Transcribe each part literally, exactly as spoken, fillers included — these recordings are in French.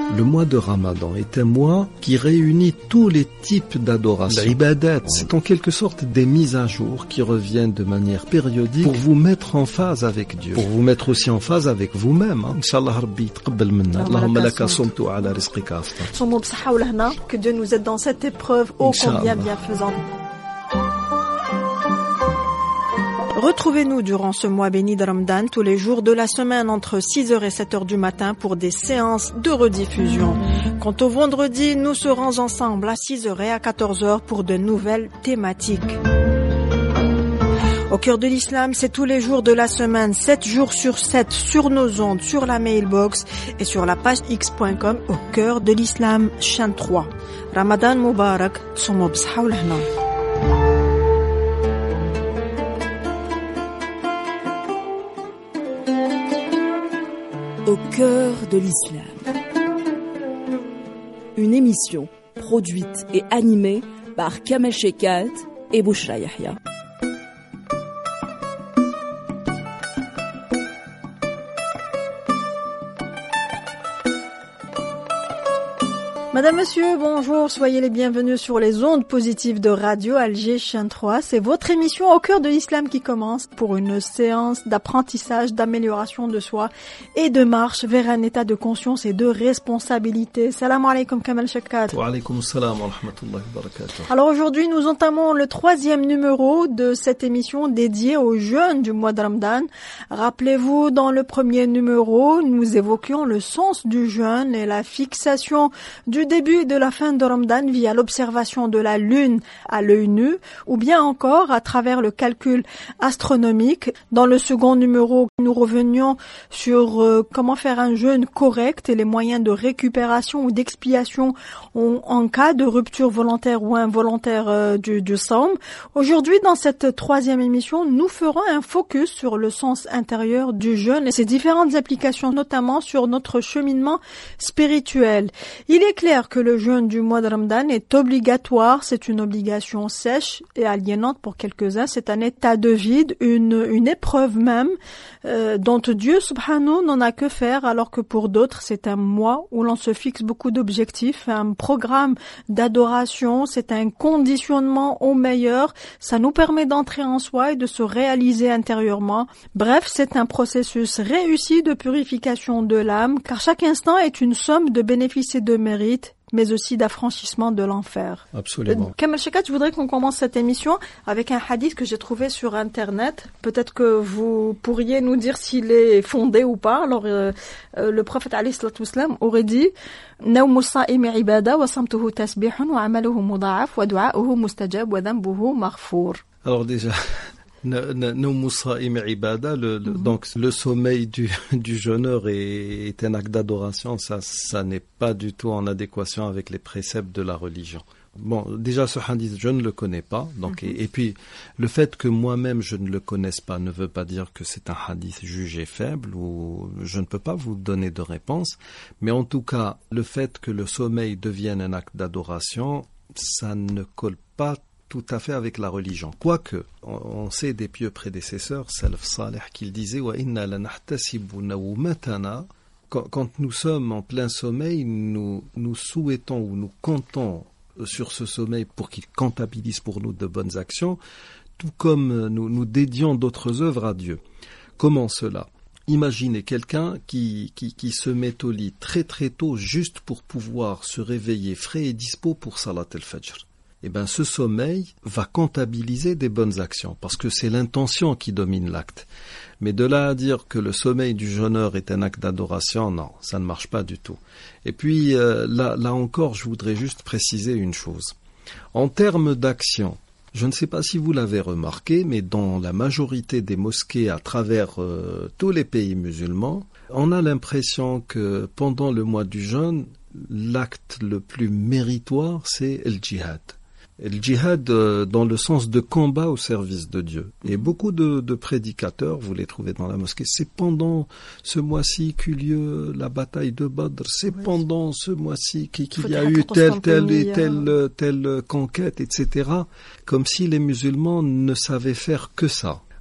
Le mois de Ramadan est un mois qui réunit tous les types d'adoration. L'ibadat, c'est en quelque sorte des mises à jour qui reviennent de manière périodique pour vous mettre en phase avec Dieu, pour vous mettre aussi en phase avec vous-même. Inch'Allah Rabbi taqabbal minna. Allahumma laka sumtu ala rizqika aftar. Que Dieu nous aide dans cette épreuve ô combien bienfaisante. Retrouvez-nous durant ce mois béni de Ramadan tous les jours de la semaine entre six heures et sept heures du matin pour des séances de rediffusion. Quant au vendredi, nous serons ensemble à six heures et à quatorze heures pour de nouvelles thématiques. Au cœur de l'islam, c'est tous les jours de la semaine, sept jours sur sept, sur nos ondes, sur la mailbox et sur la page x point com au cœur de l'islam, chaîne trois. Ramadan Mubarak, somo b'sha ou l'hna. Au cœur de l'islam. Une émission produite et animée par Kamel Shekat et Bouchra Yahya. Madame, Monsieur, bonjour, soyez les bienvenus sur les ondes positives de Radio Alger Chaîne trois. C'est votre émission au cœur de l'islam qui commence pour une séance d'apprentissage, d'amélioration de soi et de marche vers un état de conscience et de responsabilité. Salam alaikum Kamel Shekat. Wa alaikum salam wa rahmatullahi wa barakatuh. Alors aujourd'hui, nous entamons le troisième numéro de cette émission dédiée aux jeûnes du mois de Ramadan. Rappelez-vous, dans le premier numéro, nous évoquions le sens du jeûne et la fixation du début et de la fin de Ramadan via l'observation de la lune à l'œil nu ou bien encore à travers le calcul astronomique. Dans le second numéro, nous revenions sur euh, comment faire un jeûne correct et les moyens de récupération ou d'expiation en, en cas de rupture volontaire ou involontaire euh, du, du somme. Aujourd'hui, dans cette troisième émission, nous ferons un focus sur le sens intérieur du jeûne et ses différentes applications, notamment sur notre cheminement spirituel. Il est clair que le jeûne du mois de Ramadan est obligatoire, c'est une obligation sèche et aliénante pour quelques-uns, c'est un état de vide, une, une épreuve même euh, dont Dieu subhanahu n'en a que faire, alors que pour d'autres c'est un mois où l'on se fixe beaucoup d'objectifs, un programme d'adoration, c'est un conditionnement au meilleur, ça nous permet d'entrer en soi et de se réaliser intérieurement. Bref, c'est un processus réussi de purification de l'âme, car chaque instant est une somme de bénéfices et de mérites, mais aussi d'affranchissement de l'enfer. Absolument. Kamel Shekat, je voudrais qu'on commence cette émission avec un hadith que j'ai trouvé sur Internet. Peut-être que vous pourriez nous dire s'il est fondé ou pas. Alors, euh, euh, le prophète alayhi salatu wassalam aurait dit « Nawmu as-sa'imi ibada wa samtuhu tasbihun wa amaluhu mudha'af wa du'a'uhu mustajab wa dhanbuhu maghfour » Alors déjà... Le, le, le, donc le sommeil du, du jeûneur est, est un acte d'adoration, ça, ça n'est pas du tout en adéquation avec les préceptes de la religion. Bon, déjà ce hadith, je ne le connais pas, donc mm-hmm. et, et puis le fait que moi-même je ne le connaisse pas ne veut pas dire que c'est un hadith jugé faible ou je ne peux pas vous donner de réponse, mais en tout cas, le fait que le sommeil devienne un acte d'adoration, ça ne colle pas tout à fait avec la religion. Quoique, on, on sait des pieux prédécesseurs, Salaf Salih, qu'ils disaient wa inna lanahtasibu nawmatana. Quand, quand nous sommes en plein sommeil, nous, nous souhaitons ou nous comptons sur ce sommeil pour qu'il comptabilise pour nous de bonnes actions, tout comme nous, nous dédions d'autres œuvres à Dieu. Comment cela ? Imaginez quelqu'un qui, qui, qui se met au lit très très tôt juste pour pouvoir se réveiller frais et dispo pour Salat al-Fajr. Eh bien, ce sommeil va comptabiliser des bonnes actions, parce que c'est l'intention qui domine l'acte. Mais de là à dire que le sommeil du jeûneur est un acte d'adoration, non, ça ne marche pas du tout. Et puis, euh, là, là encore, je voudrais juste préciser une chose. En termes d'action, je ne sais pas si vous l'avez remarqué, mais dans la majorité des mosquées à travers euh, tous les pays musulmans, on a l'impression que pendant le mois du jeûne, l'acte le plus méritoire, c'est le djihad. Et le djihad euh, dans le sens de combat au service de Dieu. Et beaucoup de, de prédicateurs, vous les trouvez dans la mosquée, c'est pendant ce mois-ci qu'eut lieu la bataille de Badr, c'est oui. pendant ce mois-ci qu'il, qu'il y a eu telle, telle et telle, telle conquête, et cetera. Comme si les musulmans ne savaient faire que ça.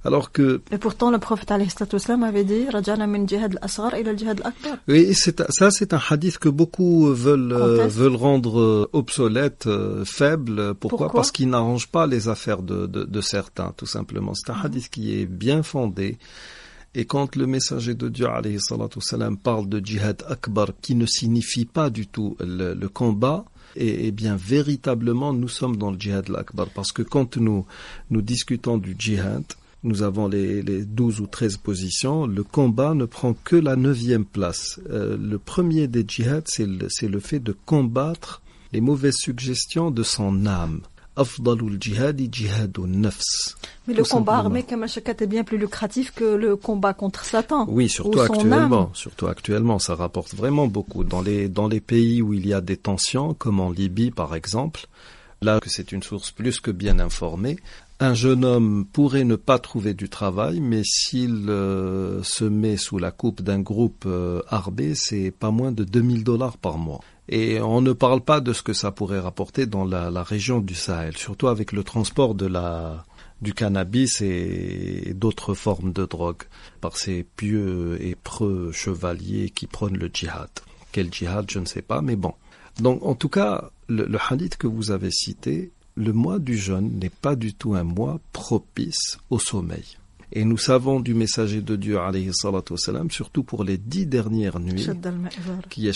Alors que... Et pourtant, le prophète alayhi salatu wassalam avait dit « Rajana min jihad al-asghar ila al-jihad al-akbar ». Oui, c'est, ça c'est un hadith que beaucoup veulent, euh, veulent rendre euh, obsolète, euh, faible. Pourquoi, Pourquoi Parce qu'il n'arrange pas les affaires de, de, de certains, tout simplement. C'est un hadith qui est bien fondé. Et quand le messager de Dieu, alayhi salatu wassalam, parle de jihad akbar, qui ne signifie pas du tout le, le combat, et, et bien véritablement nous sommes dans le jihad akbar. Parce que quand nous, nous discutons du jihad, nous avons les, les douze ou treize positions. Le combat ne prend que la neuvième place. Euh, le premier des djihad, c'est le, c'est le fait de combattre les mauvaises suggestions de son âme. Afdalul jihadi jihadun nafs. Mais le combat armé, Kamal Shaukat, est bien plus lucratif que le combat contre Satan. Oui, surtout actuellement. Surtout actuellement, ça rapporte vraiment beaucoup. Dans les, dans les pays où il y a des tensions, comme en Libye par exemple, là que c'est une source plus que bien informée, un jeune homme pourrait ne pas trouver du travail, mais s'il euh, se met sous la coupe d'un groupe euh, armé, c'est pas moins de deux mille dollars par mois. Et on ne parle pas de ce que ça pourrait rapporter dans la, la région du Sahel, surtout avec le transport de la, du cannabis et d'autres formes de drogue par ces pieux et preux chevaliers qui prônent le djihad. Quel djihad, je ne sais pas, mais bon. Donc, en tout cas, le, le hadith que vous avez cité, le mois du jeûne n'est pas du tout un mois propice au sommeil. Et nous savons du messager de Dieu, alayhi salatu wassalam, surtout pour les dix dernières nuits, qui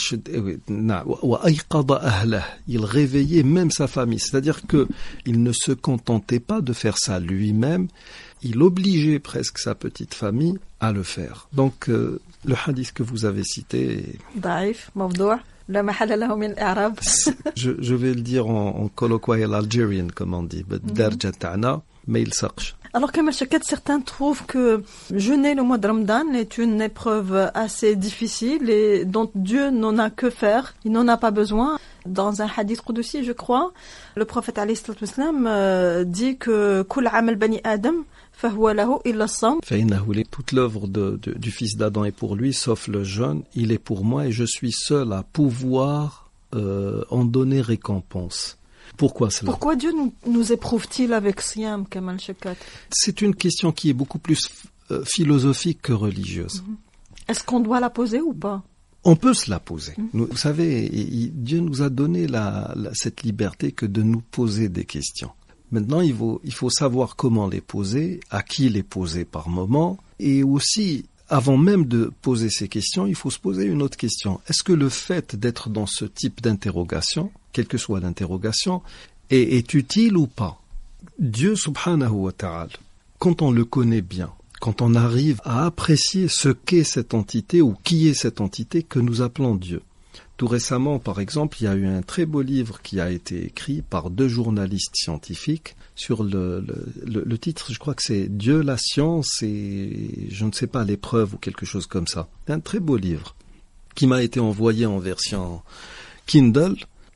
il réveillait même sa famille. C'est-à-dire que il ne se contentait pas de faire ça lui-même, il obligeait presque sa petite famille à le faire. Donc, euh, le hadith que vous avez cité... Daif, mawdou'. je, je vais le dire en, en colloquial algérien, comme on dit. Alors que, M. Shaukat, certains trouvent que jeûner le mois de Ramadan est une épreuve assez difficile et dont Dieu n'en a que faire. Il n'en a pas besoin. Dans un hadith qudsi, je crois, le prophète alayhi salatu wassalam euh, dit que « Kul amal bani Adam » toute l'œuvre de, de, du fils d'Adam est pour lui, sauf le jeûne, il est pour moi et je suis seul à pouvoir euh, en donner récompense. Pourquoi cela ? Pourquoi Dieu nous, nous éprouve-t-il avec Siyam, Kamal Shaukat ? C'est une question qui est beaucoup plus euh, philosophique que religieuse. Mm-hmm. Est-ce qu'on doit la poser ou pas ? On peut se la poser. Mm-hmm. Nous, vous savez, il, Dieu nous a donné la, la, cette liberté que de nous poser des questions. Maintenant, il faut, il faut savoir comment les poser, à qui les poser par moment, et aussi, avant même de poser ces questions, il faut se poser une autre question. Est-ce que le fait d'être dans ce type d'interrogation, quelle que soit l'interrogation, est, est utile ou pas ? Dieu, subhanahu wa ta'ala, quand on le connaît bien, quand on arrive à apprécier ce qu'est cette entité ou qui est cette entité que nous appelons Dieu. Tout récemment, par exemple, il y a eu un très beau livre qui a été écrit par deux journalistes scientifiques sur le, le, le, le titre, je crois que c'est « Dieu, la science et je ne sais pas, l'épreuve » ou quelque chose comme ça. C'est un très beau livre qui m'a été envoyé en version Kindle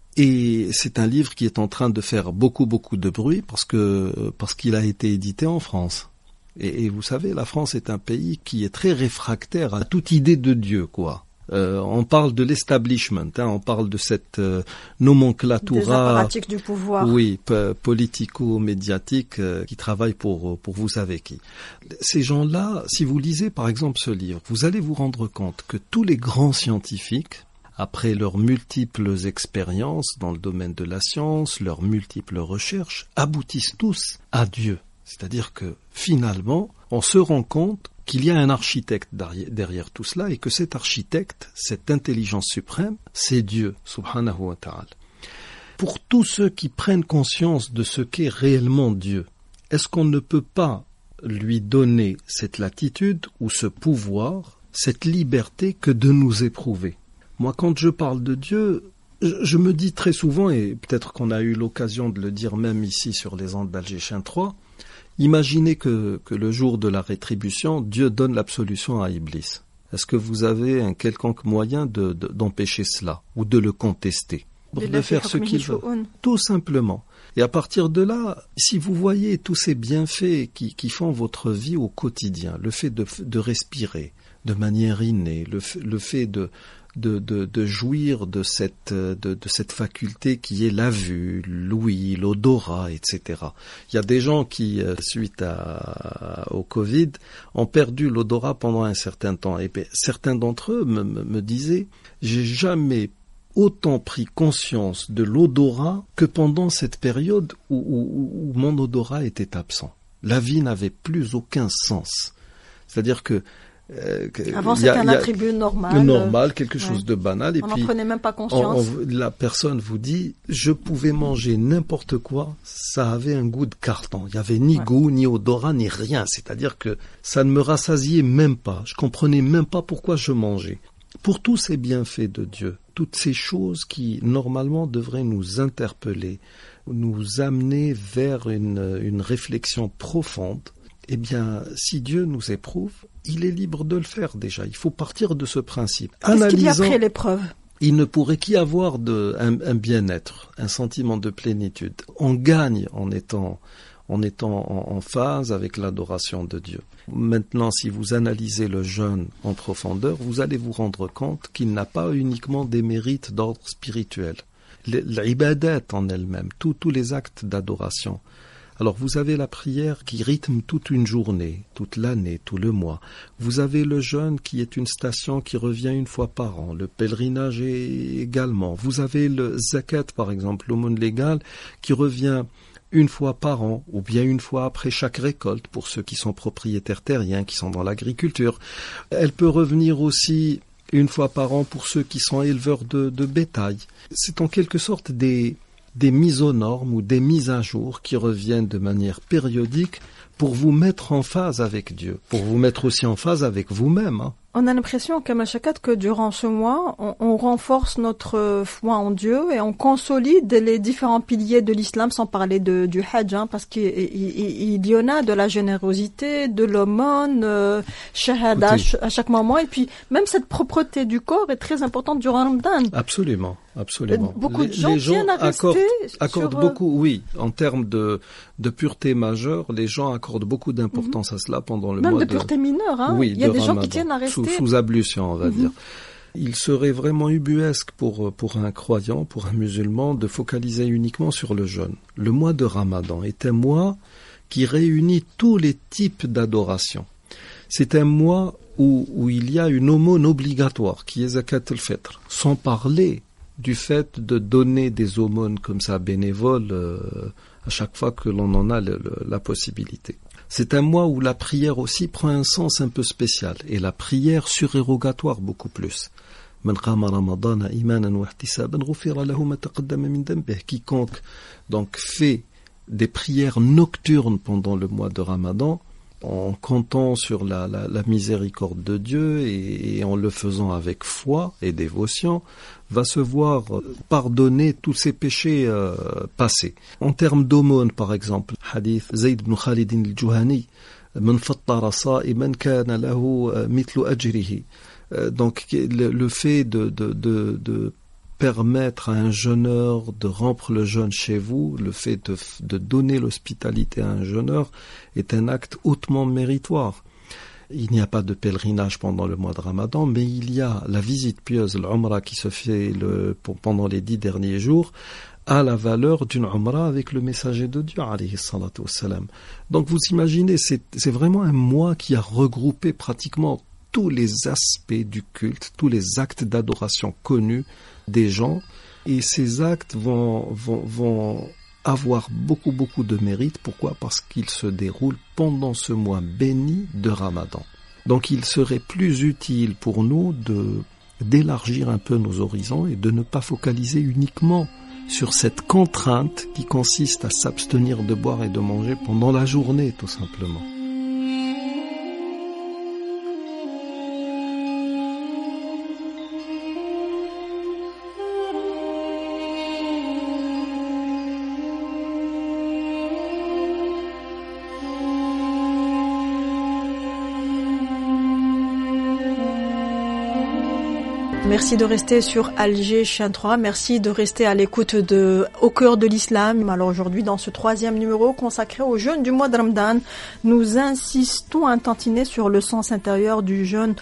et c'est un livre qui est en train de faire beaucoup, beaucoup de bruit parce que parce qu'il a été édité en France. Et, et vous savez, la France est un pays qui est très réfractaire à toute idée de Dieu, quoi. Euh, on parle de l'establishment, hein, on parle de cette euh, nomenclatura, des apparatchiks du pouvoir, oui, p- politico-médiatique euh, qui travaille pour pour vous savez qui. Ces gens-là, si vous lisez par exemple ce livre, vous allez vous rendre compte que tous les grands scientifiques, après leurs multiples expériences dans le domaine de la science, leurs multiples recherches, aboutissent tous à Dieu. C'est-à-dire que finalement, on se rend compte qu'il y a un architecte derrière, derrière tout cela et que cet architecte, cette intelligence suprême, c'est Dieu, subhanahu wa ta'ala. Pour tous ceux qui prennent conscience de ce qu'est réellement Dieu, est-ce qu'on ne peut pas lui donner cette latitude ou ce pouvoir, cette liberté que de nous éprouver ? Moi, quand je parle de Dieu, je, je me dis très souvent, et peut-être qu'on a eu l'occasion de le dire même ici sur les ondes d'Alger trois, imaginez que, que le jour de la rétribution, Dieu donne l'absolution à Iblis. Est-ce que vous avez un quelconque moyen de, de, d'empêcher cela ou de le contester, de, de faire ce qu'il veut ? Tout simplement. Et à partir de là, si vous voyez tous ces bienfaits qui, qui font votre vie au quotidien, le fait de, de respirer, de manière innée, le, le fait de, de, de, de jouir de cette, de, de cette faculté qui est la vue, l'ouïe, l'odorat, et cetera. Il y a des gens qui, suite à, au Covid, ont perdu l'odorat pendant un certain temps. Et bien, certains d'entre eux me, me, me disaient, j'ai jamais autant pris conscience de l'odorat que pendant cette période où, où, où mon odorat était absent. La vie n'avait plus aucun sens. C'est-à-dire que Euh, Avant, c'était a, un attribut normal. Normal, quelque chose ouais. de banal. Et on puis, n'en prenait même pas conscience. On, on, la personne vous dit, je pouvais manger n'importe quoi, ça avait un goût de carton. Il n'y avait ni ouais. goût, ni odorat, ni rien. C'est-à-dire que ça ne me rassasiait même pas. Je comprenais même pas pourquoi je mangeais. Pour tous ces bienfaits de Dieu, toutes ces choses qui, normalement, devraient nous interpeller, nous amener vers une, une réflexion profonde, eh bien, si Dieu nous éprouve, il est libre de le faire déjà. Il faut partir de ce principe. Qu'est-ce qu'il y a après l'épreuve ? Il ne pourrait qu'y avoir de, un, un bien-être, un sentiment de plénitude. On gagne en étant, en, étant en, en phase avec l'adoration de Dieu. Maintenant, si vous analysez le jeûne en profondeur, vous allez vous rendre compte qu'il n'a pas uniquement des mérites d'ordre spirituel. L'ibadat en elle-même, tous, tous les actes d'adoration. Alors vous avez la prière qui rythme toute une journée, toute l'année, tout le mois. Vous avez le jeûne qui est une station qui revient une fois par an, le pèlerinage également. Vous avez le zakat par exemple, l'aumône légale qui revient une fois par an ou bien une fois après chaque récolte pour ceux qui sont propriétaires terriens, qui sont dans l'agriculture. Elle peut revenir aussi une fois par an pour ceux qui sont éleveurs de, de bétail. C'est en quelque sorte des... des mises aux normes ou des mises à jour qui reviennent de manière périodique pour vous mettre en phase avec Dieu, pour vous mettre aussi en phase avec vous-même. Hein. On a l'impression, Kamal Chakat, que durant ce mois, on, on renforce notre foi en Dieu et on consolide les différents piliers de l'islam, sans parler de, du Hajj, hein, parce qu'il il, il y en a de la générosité, de l'aumône, euh, shahada à chaque moment, et puis même cette propreté du corps est très importante durant Ramadan. Absolument, absolument. Beaucoup les, de gens, les gens tiennent à rester accordent, accordent sur, beaucoup, oui, en termes de, de pureté majeure, les gens accordent beaucoup d'importance mm-hmm. à cela pendant le même mois de... Même de pureté mineure, hein. Oui, il y a des Ramadan. gens qui tiennent à rester... Sous, sous ablution, on va mm-hmm. dire. Il serait vraiment ubuesque pour, pour un croyant, pour un musulman, de focaliser uniquement sur le jeûne. Le mois de Ramadan est un mois qui réunit tous les types d'adoration. C'est un mois où, où il y a une aumône obligatoire, qui est Zakat al-Fitr, sans parler du fait de donner des aumônes comme ça bénévoles euh, à chaque fois que l'on en a le, le, la possibilité. C'est un mois où la prière aussi prend un sens un peu spécial, et la prière surérogatoire beaucoup plus. Quiconque donc fait des prières nocturnes pendant le mois de Ramadan, en comptant sur la, la, la miséricorde de Dieu et, et en le faisant avec foi et dévotion, va se voir pardonner tous ses péchés euh, passés. En termes d'aumône, par exemple, hadith Zayd ibn Khalid al-Juhani, man fattara sa'iman kana lahu mithlu ajrihi. Donc le, le fait de, de, de, de permettre à un jeûneur de rompre le jeûne chez vous, le fait de, de donner l'hospitalité à un jeûneur est un acte hautement méritoire. Il n'y a pas de pèlerinage pendant le mois de Ramadan, mais il y a la visite pieuse, l'Umrah, qui se fait le, pour, pendant les dix derniers jours, à la valeur d'une Umrah avec le messager de Dieu, alayhi salatu wassalam. Donc vous imaginez, c'est, c'est vraiment un mois qui a regroupé pratiquement tous les aspects du culte, tous les actes d'adoration connus des gens, et ces actes vont, vont, vont avoir beaucoup, beaucoup de mérite. Pourquoi ? Parce qu'ils se déroulent pendant ce mois béni de Ramadan. Donc il serait plus utile pour nous de, d'élargir un peu nos horizons et de ne pas focaliser uniquement sur cette contrainte qui consiste à s'abstenir de boire et de manger pendant la journée, tout simplement. Merci de rester sur Alger Chien trois. Merci de rester à l'écoute de Au cœur de l'islam. Alors aujourd'hui, dans ce troisième numéro consacré au jeûne du mois de Ramadan, nous insistons un tantinet sur le sens intérieur du jeûne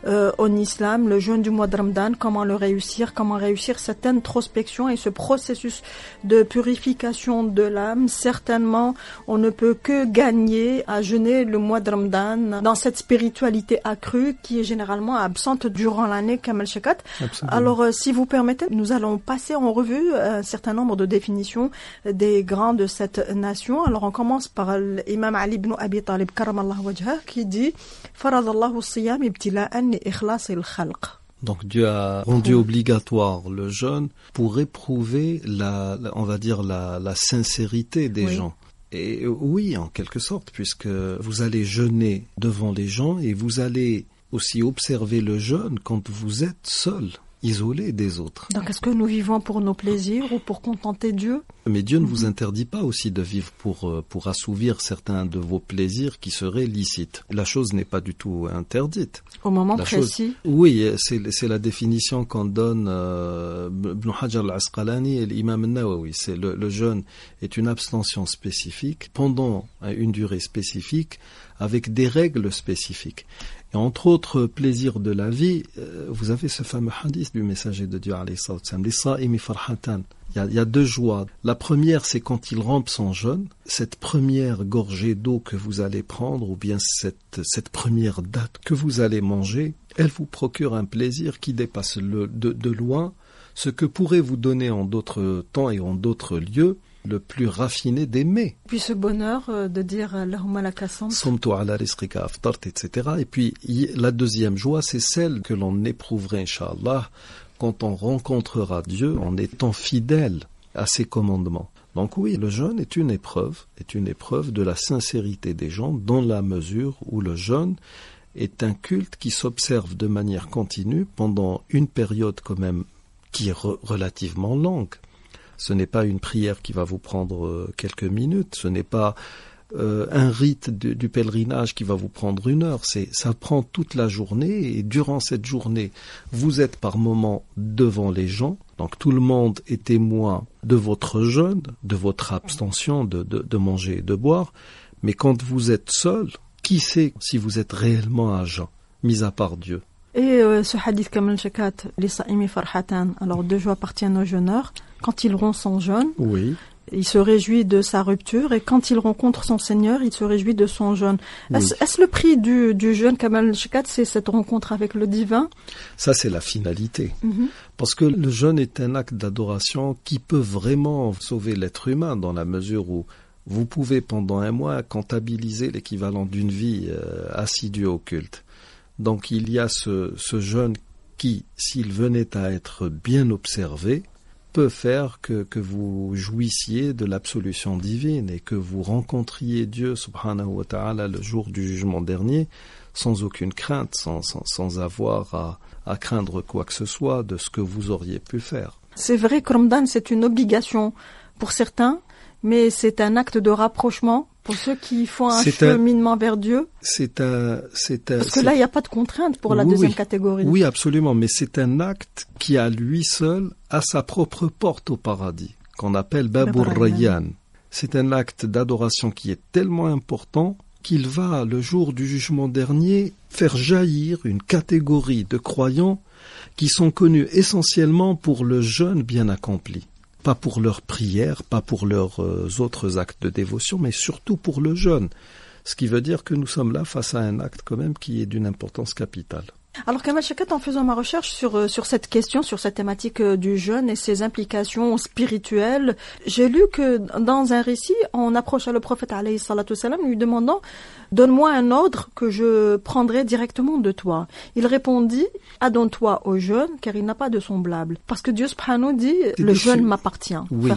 euh, en islam, le jeûne du mois de Ramadan, comment le réussir, comment réussir cette introspection et ce processus de purification de l'âme. Certainement, on ne peut que gagner à jeûner le mois de Ramadan dans cette spiritualité accrue qui est généralement absente durant l'année, Kamal Shekat. Alors, euh, si vous permettez, nous allons passer en revue un certain nombre de définitions des grands de cette nation. Alors, on commence par l'imam Ali ibn Abi Talib, karamallahu wajhah, qui dit « Faradallahu as-siyam ibtila'an li ikhlas al-khalq ». Donc Dieu a rendu obligatoire le jeûne pour éprouver la, la on va dire la, la sincérité des oui. gens. Et oui, en quelque sorte, puisque vous allez jeûner devant les gens et vous allez aussi observer le jeûne quand vous êtes seul, isolé des autres. Donc est-ce que nous vivons pour nos plaisirs ou pour contenter Dieu ? Mais Dieu ne vous interdit pas aussi de vivre pour, pour assouvir certains de vos plaisirs qui seraient licites. La chose n'est pas du tout interdite. Au moment la précis. Chose, oui, c'est, c'est la définition qu'en donne euh, Ibn Hajar al-Asqalani et l'imam al-Nawawi. C'est le, le jeûne est une abstention spécifique pendant une durée spécifique avec des règles spécifiques. Et entre autres plaisirs de la vie, euh, vous avez ce fameux hadith du messager de Dieu, alayhi salatu wassalam, les sa'imi farhatan. Il y, a, il y a deux joies. La première, c'est quand il rampe son jeûne. Cette première gorgée d'eau que vous allez prendre, ou bien cette, cette première date que vous allez manger, elle vous procure un plaisir qui dépasse le, de, de loin ce que pourrait vous donner en d'autres temps et en d'autres lieux le plus raffiné des mets. Puis ce bonheur euh, de dire Allahumma laka samt. Somtu ala rizqika aftart, et cetera. Et puis y, la deuxième joie, c'est celle que l'on éprouverait, Inch'Allah, quand on rencontrera Dieu en étant fidèle à ses commandements. Donc oui, le jeûne est une épreuve, est une épreuve de la sincérité des gens dans la mesure où le jeûne est un culte qui s'observe de manière continue pendant une période quand même qui est re- relativement longue. Ce n'est pas une prière qui va vous prendre euh, quelques minutes, ce n'est pas euh, un rite de, du pèlerinage qui va vous prendre une heure, c'est, ça prend toute la journée et durant cette journée, vous êtes par moments devant les gens, donc tout le monde est témoin de votre jeûne, de votre abstention de, de, de manger et de boire, mais quand vous êtes seul, qui sait si vous êtes réellement à jeun, mis à part Dieu. Et euh, ce hadith Kamal Shekat, les sa'imi farhatan, alors deux joies appartiennent aux jeûneurs. Quand il rompt son jeûne, oui. il se réjouit de sa rupture, et quand il rencontre son Seigneur, il se réjouit de son jeûne. Oui. Est-ce, est-ce le prix du, du jeûne Kamal Shekat, c'est cette rencontre avec le divin ? Ça, c'est la finalité. Mm-hmm. Parce que le jeûne est un acte d'adoration qui peut vraiment sauver l'être humain dans la mesure où vous pouvez pendant un mois comptabiliser l'équivalent d'une vie euh, assidue au culte. Donc il y a ce, ce jeûne qui, s'il venait à être bien observé, peut faire que, que vous jouissiez de l'absolution divine et que vous rencontriez Dieu subhanahu wa ta'ala le jour du jugement dernier sans aucune crainte, sans, sans, sans avoir à, à craindre quoi que ce soit de ce que vous auriez pu faire. C'est vrai que Ramadan, c'est une obligation pour certains, mais c'est un acte de rapprochement pour ceux qui font un c'est cheminement un, vers Dieu. C'est un, c'est un, Parce que là, il n'y a pas de contrainte pour la oui, deuxième oui. catégorie. Oui, absolument, mais c'est un acte qui, à lui seul, a sa propre porte au paradis, qu'on appelle Babur Rayyan. C'est un acte d'adoration qui est tellement important qu'il va, le jour du jugement dernier, faire jaillir une catégorie de croyants qui sont connus essentiellement pour le jeûne bien accompli. Pas pour leurs prières, pas pour leurs euh, autres actes de dévotion, mais surtout pour le jeûne. Ce qui veut dire que nous sommes là face à un acte quand même qui est d'une importance capitale. Alors Kamal Shekat, en faisant ma recherche sur sur cette question, sur cette thématique du jeûne et ses implications spirituelles, j'ai lu que dans un récit, on approcha le prophète alayhi salatu wassalam lui demandant « Donne-moi un ordre que je prendrai directement de toi ». Il répondit « Adonne-toi au jeûne, car il n'a pas de semblable ». Parce que Dieu subhanahu dit « Le jeûne m'appartient ». Oui.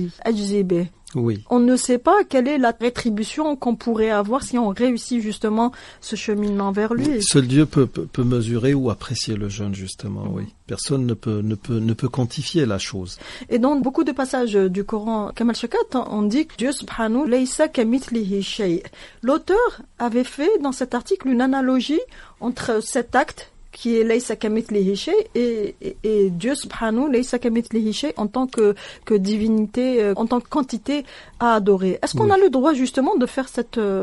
Oui. On ne sait pas quelle est la rétribution qu'on pourrait avoir si on réussit justement ce cheminement vers lui. Seul Dieu peut, peut, peut mesurer ou apprécier le jeûne, justement, oui. Personne ne peut, ne peut, ne peut quantifier la chose. Et dans beaucoup de passages du Coran, Kamal Shekat, on dit que Dieu subhanahu laysa kamithlihi shay'. L'auteur avait fait dans cet article une analogie entre cet acte qui est laysa kamithlihi shay et, et, et Dieu subhanahu laysa kamithlihi shay en tant que, que divinité, en tant que quantité à adorer. Est-ce qu'on oui. a le droit justement de faire cette,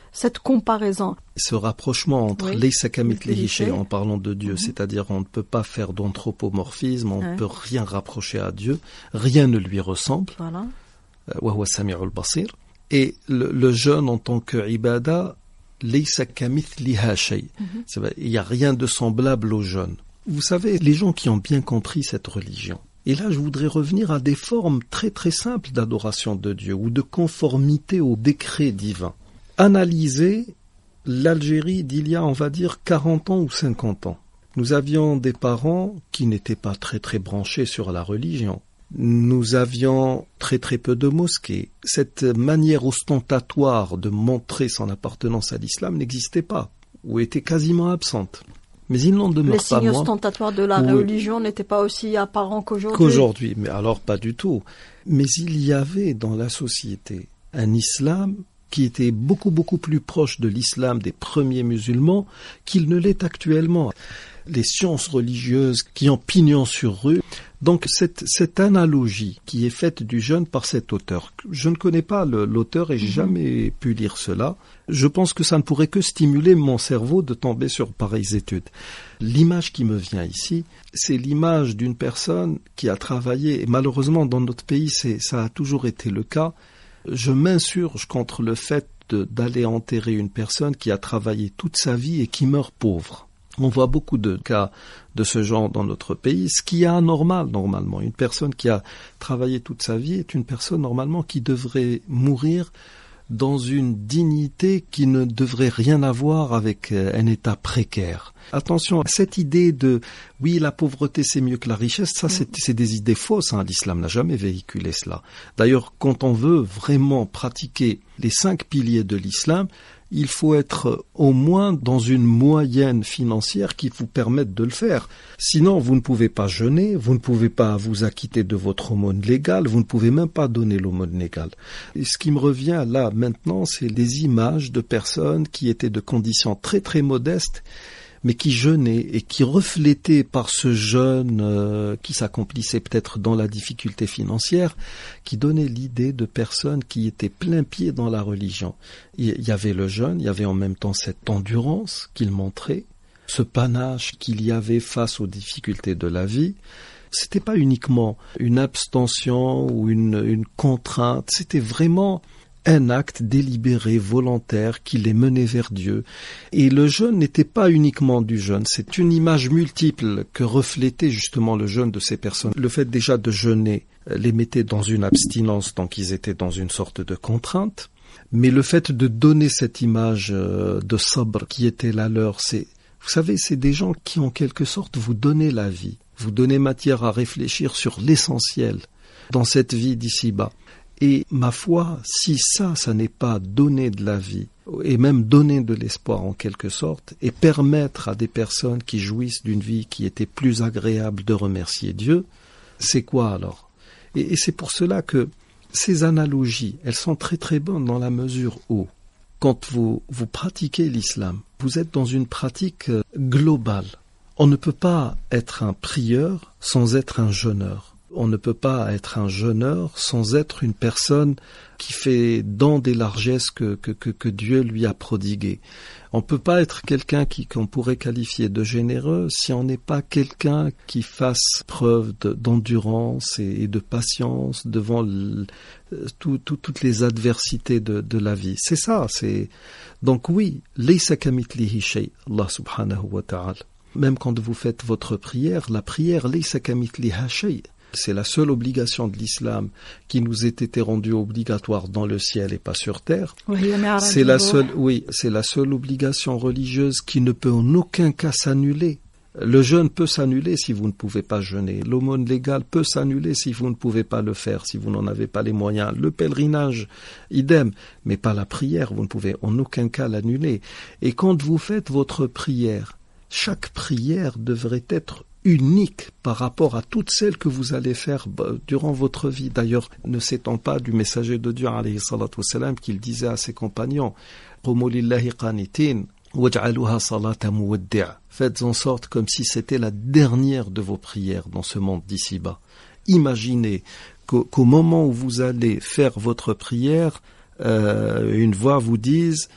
cette comparaison. Ce rapprochement entre oui. Laysa kamithlihi shay, en parlant de Dieu, mm-hmm. c'est-à-dire on ne peut pas faire d'anthropomorphisme, on ne ouais. peut rien rapprocher à Dieu, rien ne lui ressemble. Voilà. Wa huwa as-sami'ul basir. Et le, le jeûne en tant que ibada, Laysa kamithliha shay. Il n'y a rien de semblable au jeûne. Vous savez, les gens qui ont bien compris cette religion, et là je voudrais revenir à des formes très très simples d'adoration de Dieu ou de conformité au décret divin. Analysez l'Algérie d'il y a, on va dire, quarante ans ou cinquante ans. Nous avions des parents qui n'étaient pas très très branchés sur la religion. Nous avions très très peu de mosquées. Cette manière ostentatoire de montrer son appartenance à l'islam n'existait pas, ou était quasiment absente. Mais il n'en demeure pas moins... Les signes ostentatoires de la oui, religion n'étaient pas aussi apparents qu'aujourd'hui. Qu'aujourd'hui, mais alors pas du tout. Mais il y avait dans la société un islam qui était beaucoup beaucoup plus proche de l'islam des premiers musulmans qu'il ne l'est actuellement. Les sciences religieuses qui ont pignon sur rue. Donc cette, cette analogie qui est faite du jeûne par cet auteur, je ne connais pas le, l'auteur et j'ai mmh. jamais pu lire cela, je pense que ça ne pourrait que stimuler mon cerveau de tomber sur pareilles études. L'image qui me vient ici, c'est l'image d'une personne qui a travaillé, et malheureusement dans notre pays c'est, ça a toujours été le cas. Je m'insurge contre le fait de, d'aller enterrer une personne qui a travaillé toute sa vie et qui meurt pauvre. On voit beaucoup de cas de ce genre dans notre pays, ce qui est anormal normalement. Une personne qui a travaillé toute sa vie est une personne normalement qui devrait mourir dans une dignité qui ne devrait rien avoir avec un état précaire. Attention, cette idée de « oui, la pauvreté c'est mieux que la richesse », ça c'est, c'est des idées fausses. Hein. L'islam n'a jamais véhiculé cela. D'ailleurs, quand on veut vraiment pratiquer les cinq piliers de l'islam, il faut être au moins dans une moyenne financière qui vous permette de le faire. Sinon, vous ne pouvez pas jeûner, vous ne pouvez pas vous acquitter de votre aumône légale, vous ne pouvez même pas donner l'aumône légale. Et ce qui me revient là maintenant, c'est des images de personnes qui étaient de conditions très très modestes, mais qui jeûnaient et qui reflétaient par ce jeûne euh, qui s'accomplissait peut-être dans la difficulté financière, qui donnait l'idée de personnes qui étaient plein pied dans la religion. Il y avait le jeûne, il y avait en même temps cette endurance qu'il montrait, ce panache qu'il y avait face aux difficultés de la vie. C'était pas uniquement une abstention ou une, une contrainte, c'était vraiment un acte délibéré, volontaire, qui les menait vers Dieu. Et le jeûne n'était pas uniquement du jeûne, c'est une image multiple que reflétait justement le jeûne de ces personnes. Le fait déjà de jeûner les mettait dans une abstinence, donc ils étaient dans une sorte de contrainte. Mais le fait de donner cette image de sabr qui était la leur, c'est, vous savez, c'est des gens qui en quelque sorte vous donnaient la vie, vous donnaient matière à réfléchir sur l'essentiel dans cette vie d'ici-bas. Et ma foi, si ça, ça n'est pas donner de la vie, et même donner de l'espoir en quelque sorte, et permettre à des personnes qui jouissent d'une vie qui était plus agréable de remercier Dieu, c'est quoi alors ? Et, et c'est pour cela que ces analogies, elles sont très très bonnes dans la mesure où, quand vous, vous pratiquez l'islam, vous êtes dans une pratique globale. On ne peut pas être un prieur sans être un jeûneur. On ne peut pas être un jeûneur sans être une personne qui fait don des largesses que, que, que, que Dieu lui a prodiguées. On ne peut pas être quelqu'un qui, qu'on pourrait qualifier de généreux si on n'est pas quelqu'un qui fasse preuve de, d'endurance et, et de patience devant le, tout, tout, toutes les adversités de, de la vie. C'est ça. C'est... Donc oui, laysa kamithlihi shay, Allah subhanahu wa ta'ala. Même quand vous faites votre prière, la prière laysa kamithliha shay. C'est la seule obligation de l'islam qui nous ait été rendue obligatoire dans le ciel et pas sur terre. Oui, c'est la seule, oui, c'est la seule obligation religieuse qui ne peut en aucun cas s'annuler. Le jeûne peut s'annuler si vous ne pouvez pas jeûner. L'aumône légale peut s'annuler si vous ne pouvez pas le faire, si vous n'en avez pas les moyens. Le pèlerinage, idem, mais pas la prière. Vous ne pouvez en aucun cas l'annuler. Et quand vous faites votre prière, chaque prière devrait être unique par rapport à toutes celles que vous allez faire durant votre vie. D'ailleurs, ne s'étant pas du messager de Dieu, alayhi salatu wassalam, qu'il disait à ses compagnons, Qumu lillahi qanitin waj'aluha salata muwaddi'. Faites en sorte comme si c'était la dernière de vos prières dans ce monde d'ici-bas. Imaginez qu'au, qu'au moment où vous allez faire votre prière, euh, une voix vous dise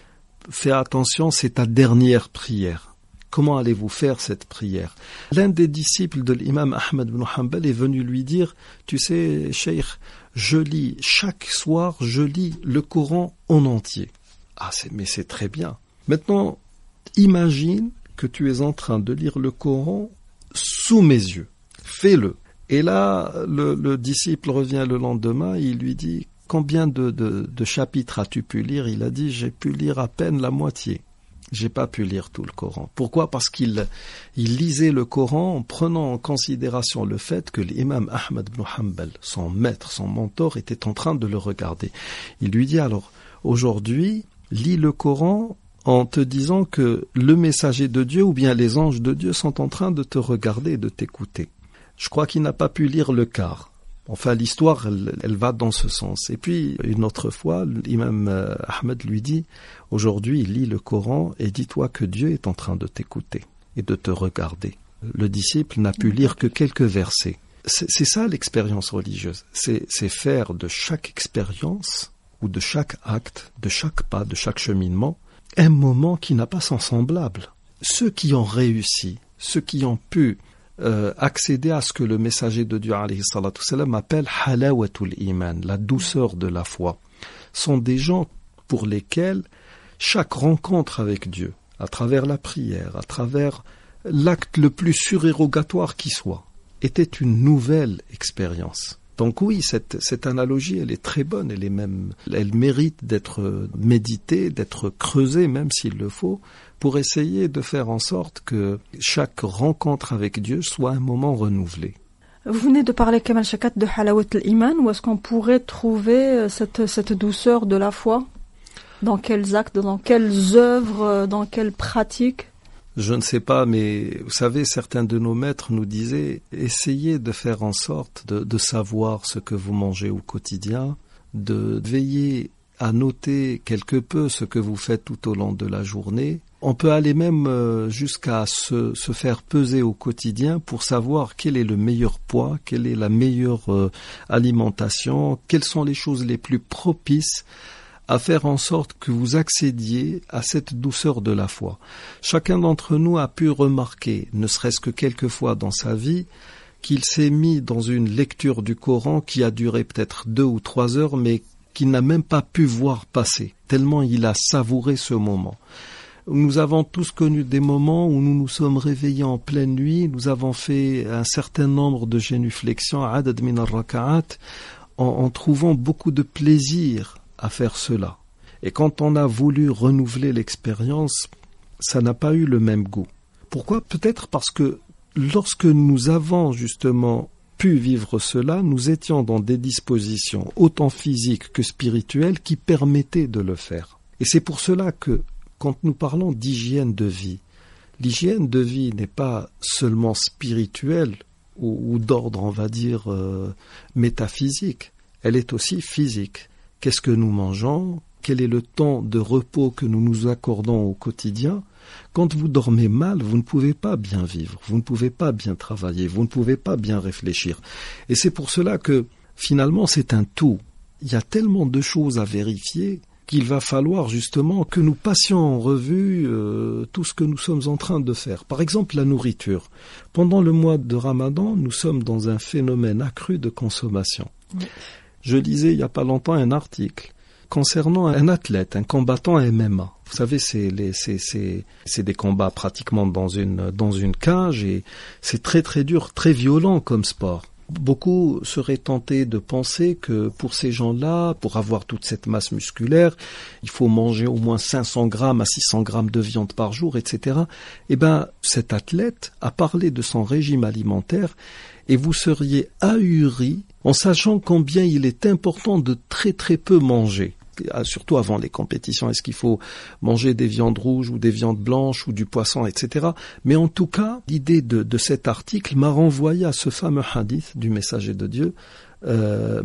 fais attention, c'est ta dernière prière. Comment allez-vous faire cette prière? L'un des disciples de l'imam Ahmed ibn Hanbal est venu lui dire, tu sais, Cheikh, je lis, chaque soir, je lis le Coran en entier. Ah, c'est, mais c'est très bien. Maintenant, imagine que tu es en train de lire le Coran sous mes yeux. Fais-le. Et là, le, le disciple revient le lendemain, il lui dit, combien de, de, de chapitres as-tu pu lire? Il a dit, j'ai pu lire à peine la moitié. J'ai pas pu lire tout le Coran. Pourquoi? Parce qu'il il lisait le Coran en prenant en considération le fait que l'imam Ahmed ibn Hanbal, son maître, son mentor, était en train de le regarder. Il lui dit alors, aujourd'hui, lis le Coran en te disant que le messager de Dieu ou bien les anges de Dieu sont en train de te regarder et de t'écouter. Je crois qu'il n'a pas pu lire le quart. Enfin, l'histoire, elle, elle va dans ce sens. Et puis, une autre fois, l'imam Ahmed lui dit, aujourd'hui, lis le Coran et dis-toi que Dieu est en train de t'écouter et de te regarder. Le disciple n'a pu lire que quelques versets. C'est, c'est ça l'expérience religieuse. C'est, c'est faire de chaque expérience ou de chaque acte, de chaque pas, de chaque cheminement, un moment qui n'a pas son semblable. Ceux qui ont réussi, ceux qui ont pu Euh, accéder à ce que le messager de Dieu alayhi salatu salam appelle halawatul iman, la douceur de la foi, sont des gens pour lesquels chaque rencontre avec Dieu, à travers la prière, à travers l'acte le plus surérogatoire qui soit, était une nouvelle expérience. Donc oui, cette, cette analogie, elle est très bonne, elle est même, elle mérite d'être méditée, d'être creusée, même s'il le faut, pour essayer de faire en sorte que chaque rencontre avec Dieu soit un moment renouvelé. Vous venez de parler, Kamal Shakat, de Halawat al-Iman. Où est-ce qu'on pourrait trouver cette, cette douceur de la foi? Dans quels actes, dans quelles œuvres, dans quelles pratiques? Je ne sais pas, mais vous savez, certains de nos maîtres nous disaient, essayez de faire en sorte de, de savoir ce que vous mangez au quotidien, de veiller à noter quelque peu ce que vous faites tout au long de la journée. On peut aller même jusqu'à se, se faire peser au quotidien pour savoir quel est le meilleur poids, quelle est la meilleure euh, alimentation, quelles sont les choses les plus propices à faire en sorte que vous accédiez à cette douceur de la foi. Chacun d'entre nous a pu remarquer, ne serait-ce que quelques fois dans sa vie, qu'il s'est mis dans une lecture du Coran qui a duré peut-être deux ou trois heures, mais qu'il n'a même pas pu voir passer, tellement il a savouré ce moment. Nous avons tous connu des moments où nous nous sommes réveillés en pleine nuit, nous avons fait un certain nombre de génuflexions, adad min al-raka'at, en, en trouvant beaucoup de plaisir à faire cela. Et quand on a voulu renouveler l'expérience, ça n'a pas eu le même goût. Pourquoi? Peut-être parce que lorsque nous avons justement pu vivre cela, nous étions dans des dispositions autant physiques que spirituelles qui permettaient de le faire. Et c'est pour cela que quand nous parlons d'hygiène de vie, l'hygiène de vie n'est pas seulement spirituelle ou, ou d'ordre, on va dire, euh, métaphysique. Elle est aussi physique. Qu'est-ce que nous mangeons? Quel est le temps de repos que nous nous accordons au quotidien? Quand vous dormez mal, vous ne pouvez pas bien vivre, vous ne pouvez pas bien travailler, vous ne pouvez pas bien réfléchir. Et c'est pour cela que, finalement, c'est un tout. Il y a tellement de choses à vérifier qu'il va falloir justement que nous passions en revue euh, tout ce que nous sommes en train de faire. Par exemple, la nourriture. Pendant le mois de Ramadan, nous sommes dans un phénomène accru de consommation. Oui. Je lisais il n'y a pas longtemps un article concernant un athlète, un combattant M M A. Vous savez, c'est, les, c'est, c'est, c'est des combats pratiquement dans une, dans une cage et c'est très très dur, très violent comme sport. Beaucoup seraient tentés de penser que pour ces gens-là, pour avoir toute cette masse musculaire, il faut manger au moins cinq cents grammes à six cents grammes de viande par jour, et cetera. Eh ben, cet athlète a parlé de son régime alimentaire et vous seriez ahuri en sachant combien il est important de très très peu manger. Surtout avant les compétitions, est-ce qu'il faut manger des viandes rouges ou des viandes blanches ou du poisson, et cetera. Mais en tout cas, l'idée de, de cet article m'a renvoyé à ce fameux hadith du messager de Dieu, euh,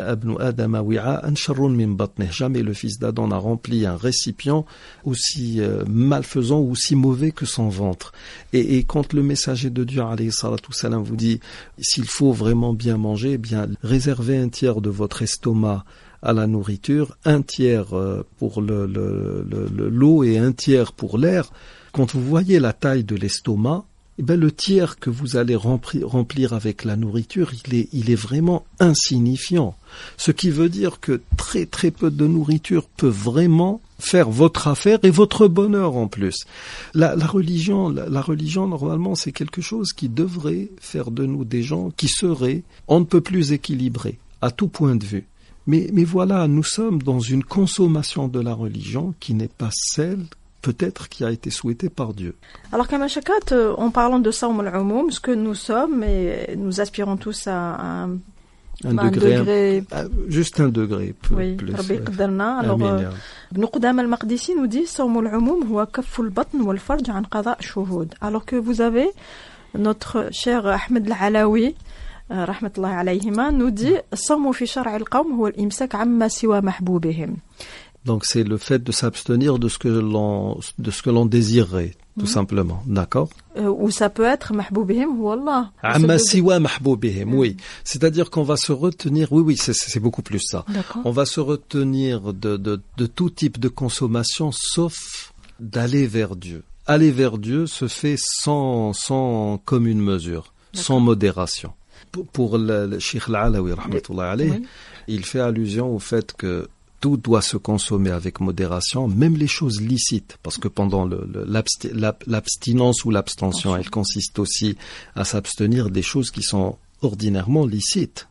jamais le fils d'Adam n'a rempli un récipient aussi euh, malfaisant ou aussi mauvais que son ventre. Et, et quand le messager de Dieu alayhi salatu salam vous dit s'il faut vraiment bien manger, eh bien réservez un tiers de votre estomac à la nourriture, un tiers pour le, le, le, le, l'eau et un tiers pour l'air. Quand vous voyez la taille de l'estomac, eh ben le tiers que vous allez remplir, remplir avec la nourriture, il est, il est vraiment insignifiant. Ce qui veut dire que très très peu de nourriture peut vraiment faire votre affaire et votre bonheur en plus. La, la religion, la, la religion normalement, c'est quelque chose qui devrait faire de nous des gens qui seraient on ne peut plus équilibrés à tout point de vue. Mais, mais voilà, nous sommes dans une consommation de la religion qui n'est pas celle peut-être qui a été souhaité par Dieu. Alors Kamal Shakat, en parlant de Sawm al-Umoum, ce que nous sommes, et nous aspirons tous à un, un, un degré, degré un, juste un degré peu, oui, plus. Rabbi Qaddarna. Alors, Ibn Qudama al-Maqdisi nous dit Sawm al-Umoum huwa kaffu al-batn wal-farj an qada' shuhud. Alors que vous avez notre cher Ahmed al-Alawi rahmatullahi alayhima nous dit Sawmu fi shar' al-qawm huwa al-imsak amma siwa mahboubihim. Donc c'est le fait de s'abstenir de ce que l'on de ce que l'on désirerait, tout mmh. simplement, d'accord? Euh, ou ça peut être mahboubihim ou Allah. Amma siwa mahboubihim, mmh. oui. C'est-à-dire qu'on va se retenir, oui, oui, c'est, c'est beaucoup plus ça. D'accord. On va se retenir de, de, de tout type de consommation, sauf d'aller vers Dieu. Aller vers Dieu se fait sans, sans commune mesure, d'accord. sans modération. Pour, pour le, le Cheikh Al-Alawi, rahmatullahi alayhi, oui. il fait allusion au fait que tout doit se consommer avec modération, même les choses licites, parce que pendant le, le, l'absti- l'abstinence ou l'abstention, elle consiste aussi à s'abstenir des choses qui sont ordinairement licites.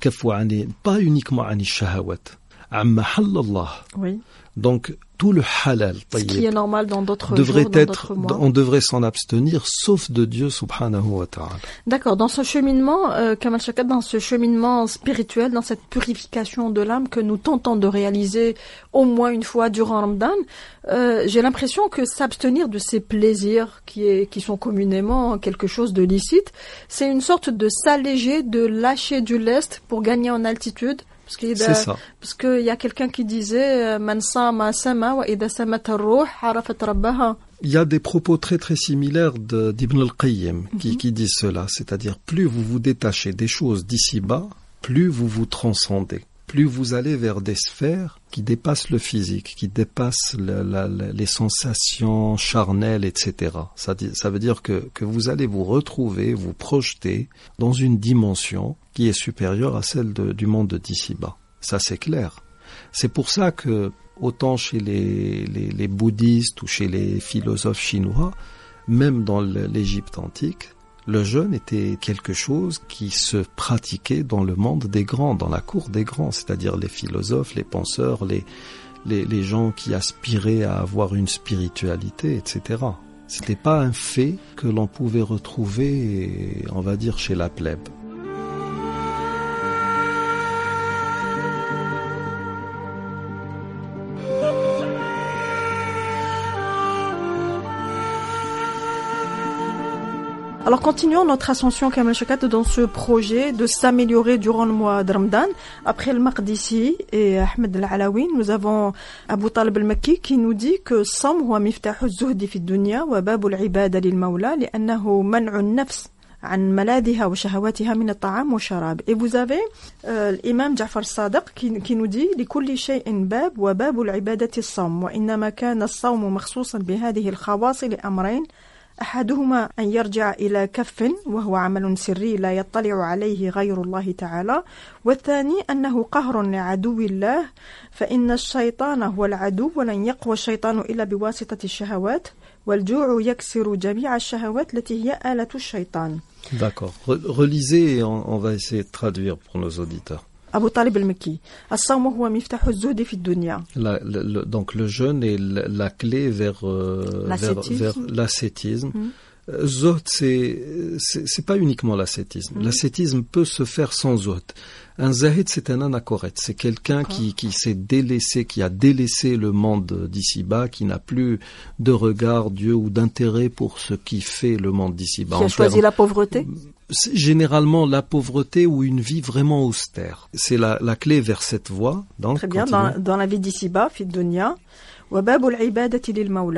Pas uniquement ani shahawat, amma halallah. Oui. Donc tout le halal, ce qui est normal dans d'autres devrait jours, dans être, d'autres mois. On devrait s'en abstenir, sauf de Dieu subhanahu wa ta'ala. D'accord. Dans ce cheminement, euh, Kamal Shakat, dans ce cheminement spirituel, dans cette purification de l'âme que nous tentons de réaliser au moins une fois durant Ramadan, euh, j'ai l'impression que s'abstenir de ces plaisirs qui, est, qui sont communément quelque chose de licite, c'est une sorte de s'alléger, de lâcher du lest pour gagner en altitude. Parce qu'il C'est ça. Parce qu'il y a quelqu'un qui disait Man sama sama wa idha samat ar-ruh harafat rabbaha. Il y a des propos très très similaires de, d'Ibn al-Qayyim qui, mm-hmm. qui disent cela, c'est-à-dire plus vous vous détachez des choses d'ici-bas, plus vous vous transcendez, plus vous allez vers des sphères qui dépassent le physique, qui dépassent le, la, la, les sensations charnelles, et cetera. Ça, ça veut dire que, que vous allez vous retrouver, vous projeter dans une dimension qui est supérieure à celle de, du monde d'ici-bas. Ça, c'est clair. C'est pour ça que, autant chez les, les, les bouddhistes ou chez les philosophes chinois, même dans l'Égypte antique, le jeûne était quelque chose qui se pratiquait dans le monde des grands, dans la cour des grands, c'est-à-dire les philosophes, les penseurs, les, les, les gens qui aspiraient à avoir une spiritualité, et cetera. C'était pas un fait que l'on pouvait retrouver, on va dire, chez la plèbe. Alors continuons notre ascension Kamal Shakat dans ce projet de s'améliorer durant le mois de Ramadan. Après le Maqdisi et Ahmed al-Alawi, nous avons Abu Talib al-Makki qui nous dit que Sam huwa miftahu az-zuhdi fi ad-dunya wa babu al-ibada lil-mawla li'annahu man'u an-nafs عن ملاذها وشهواتها من الطعام والشراب. Et vous avez euh, l'imam Ja'far Sadiq qui, qui nous dit لكل شيء باب وباب العبادة الصوم وإنما كان الصوم مخصوصا بهذه الخواص لأمرين أحدهما أن يرجع إلى كف وهو عمل سري لا يطلع عليه غير الله تعالى والثاني أنه قهر لعدو الله فإن الشيطان هو العدو ولن يقوى الشيطان إلا بواسطة الشهوات والجوع يكسر جميع الشهوات التي هي آلة الشيطان. D'accord. Relisez et on, on va essayer de traduire pour nos auditeurs. Abu Talib al-Makki. الصوم هو مفتاح الزهد في الدنيا. La, le, le, donc le jeûne est la, la clé vers, euh, vers, vers l'ascétisme. Mm. Zuhd, c'est, c'est, c'est pas uniquement l'ascétisme. Mm. L'ascétisme peut se faire sans zuhd. Un zahid, c'est un anachorète. C'est quelqu'un qui, qui s'est délaissé, qui a délaissé le monde d'ici-bas, qui n'a plus de regard Dieu ou d'intérêt pour ce qui fait le monde d'ici-bas. Qui a choisi la pauvreté? C'est généralement la pauvreté ou une vie vraiment austère. C'est la, la clé vers cette voie. Donc, très bien. Dans, dans la vie d'ici-bas, fi dunya, wa babul ibadati lil mawla.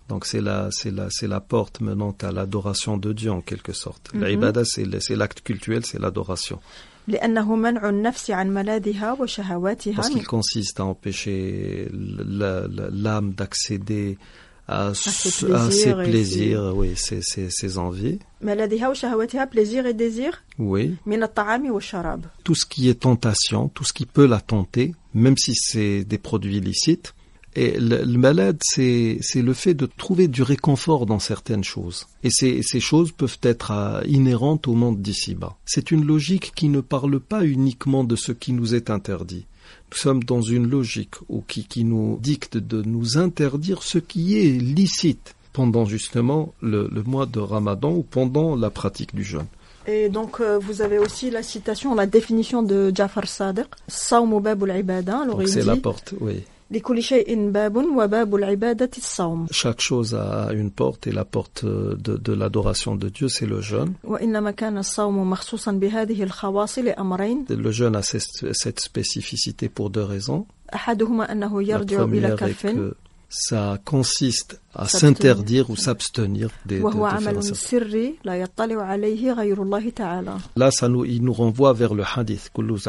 Donc c'est la, c'est la, c'est la porte menant à l'adoration de Dieu en quelque sorte. Mm-hmm. L'ibada, c'est, c'est l'acte cultuel, c'est l'adoration. لأنه منع النفس عن ملاذها وشهواتها. Parce qu'il consiste à empêcher la, la, l'âme d'accéder à, à ses plaisirs, à ses, plaisirs ses... oui, ses, ses, ses envies. ملاذها وشهواتها, plaisir et désir. Oui. من الطعام والشراب. Tout ce qui est tentation, tout ce qui peut la tenter, même si c'est des produits illicites. Et le, le malade, c'est, c'est le fait de trouver du réconfort dans certaines choses. Et ces, ces choses peuvent être euh, inhérentes au monde d'ici-bas. C'est une logique qui ne parle pas uniquement de ce qui nous est interdit. Nous sommes dans une logique où, qui, qui nous dicte de nous interdire ce qui est licite pendant justement le, le mois de Ramadan ou pendant la pratique du jeûne. Et donc, euh, vous avez aussi la citation, la définition de Jafar Sadiq, « Sawmu babul ibada ». Donc c'est la porte, oui. Chaque chose a une porte et la porte de, de l'adoration de Dieu, c'est le jeûne. Le jeûne a cette, cette spécificité pour deux raisons. La première est que ça consiste à s'interdire ou s'abstenir des, de, de faire ça. Là, ça nous, il nous renvoie vers le hadith.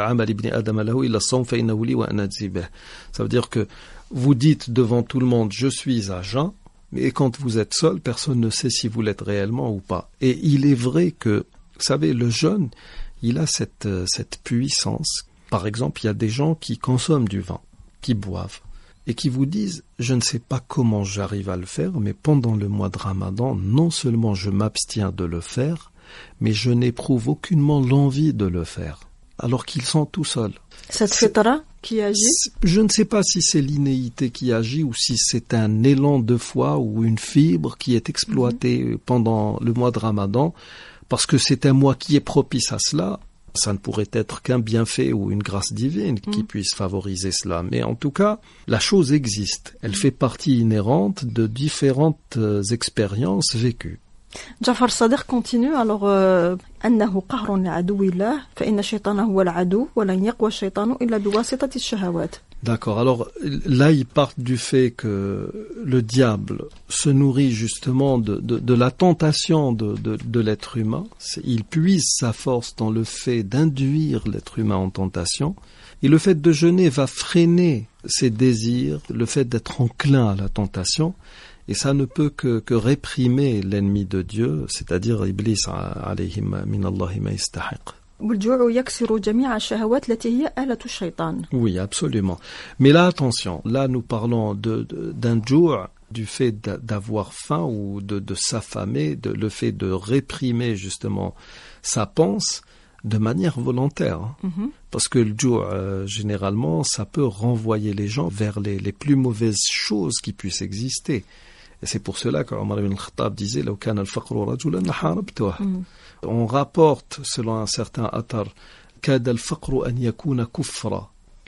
Ça veut dire que vous dites devant tout le monde, je suis à jeun, mais quand vous êtes seul, personne ne sait si vous l'êtes réellement ou pas. Et il est vrai que, vous savez, le jeûne, il a cette, cette puissance. Par exemple, il y a des gens qui consomment du vin, qui boivent, et qui vous disent, je ne sais pas comment j'arrive à le faire, mais pendant le mois de Ramadan, non seulement je m'abstiens de le faire, mais je n'éprouve aucunement l'envie de le faire, alors qu'ils sont tout seuls. Cette fitra qui agit? Je ne sais pas si c'est l'innéité qui agit ou si c'est un élan de foi ou une fibre qui est exploitée mm-hmm. pendant le mois de Ramadan, parce que c'est un mois qui est propice à cela. Ça ne pourrait être qu'un bienfait ou une grâce divine qui mmh. puisse favoriser cela. Mais en tout cas, la chose existe. Elle fait partie inhérente de différentes euh, expériences vécues. Jafar Sadiq continue alors أنه قهر لعدو الله فإن الشيطان هو العدو ولن يقوى الشيطان إلا بواسطة الشهوات. D'accord. Alors là, il part du fait que le diable se nourrit justement de, de, de la tentation de, de, de l'être humain. Il puise sa force dans le fait d'induire l'être humain en tentation. Et le fait de jeûner va freiner ses désirs, le fait d'être enclin à la tentation. Et ça ne peut que, que réprimer l'ennemi de Dieu, c'est-à-dire Iblis alayhi min Allahi ma yastahiq. Oui, absolument. Mais là, attention, là nous parlons de, de, d'un jour, du fait d'avoir faim ou de, de s'affamer, de, le fait de réprimer justement sa panse de manière volontaire. Mm-hmm. Parce que le jour, euh, généralement, ça peut renvoyer les gens vers les, les plus mauvaises choses qui puissent exister. Et c'est pour cela qu'Omar ibn al-Khattab disait « Law kana al-faqru rajulan la harabtuh ». On rapporte, selon un certain athar, « Kada al-faqru an yakuna kufra ».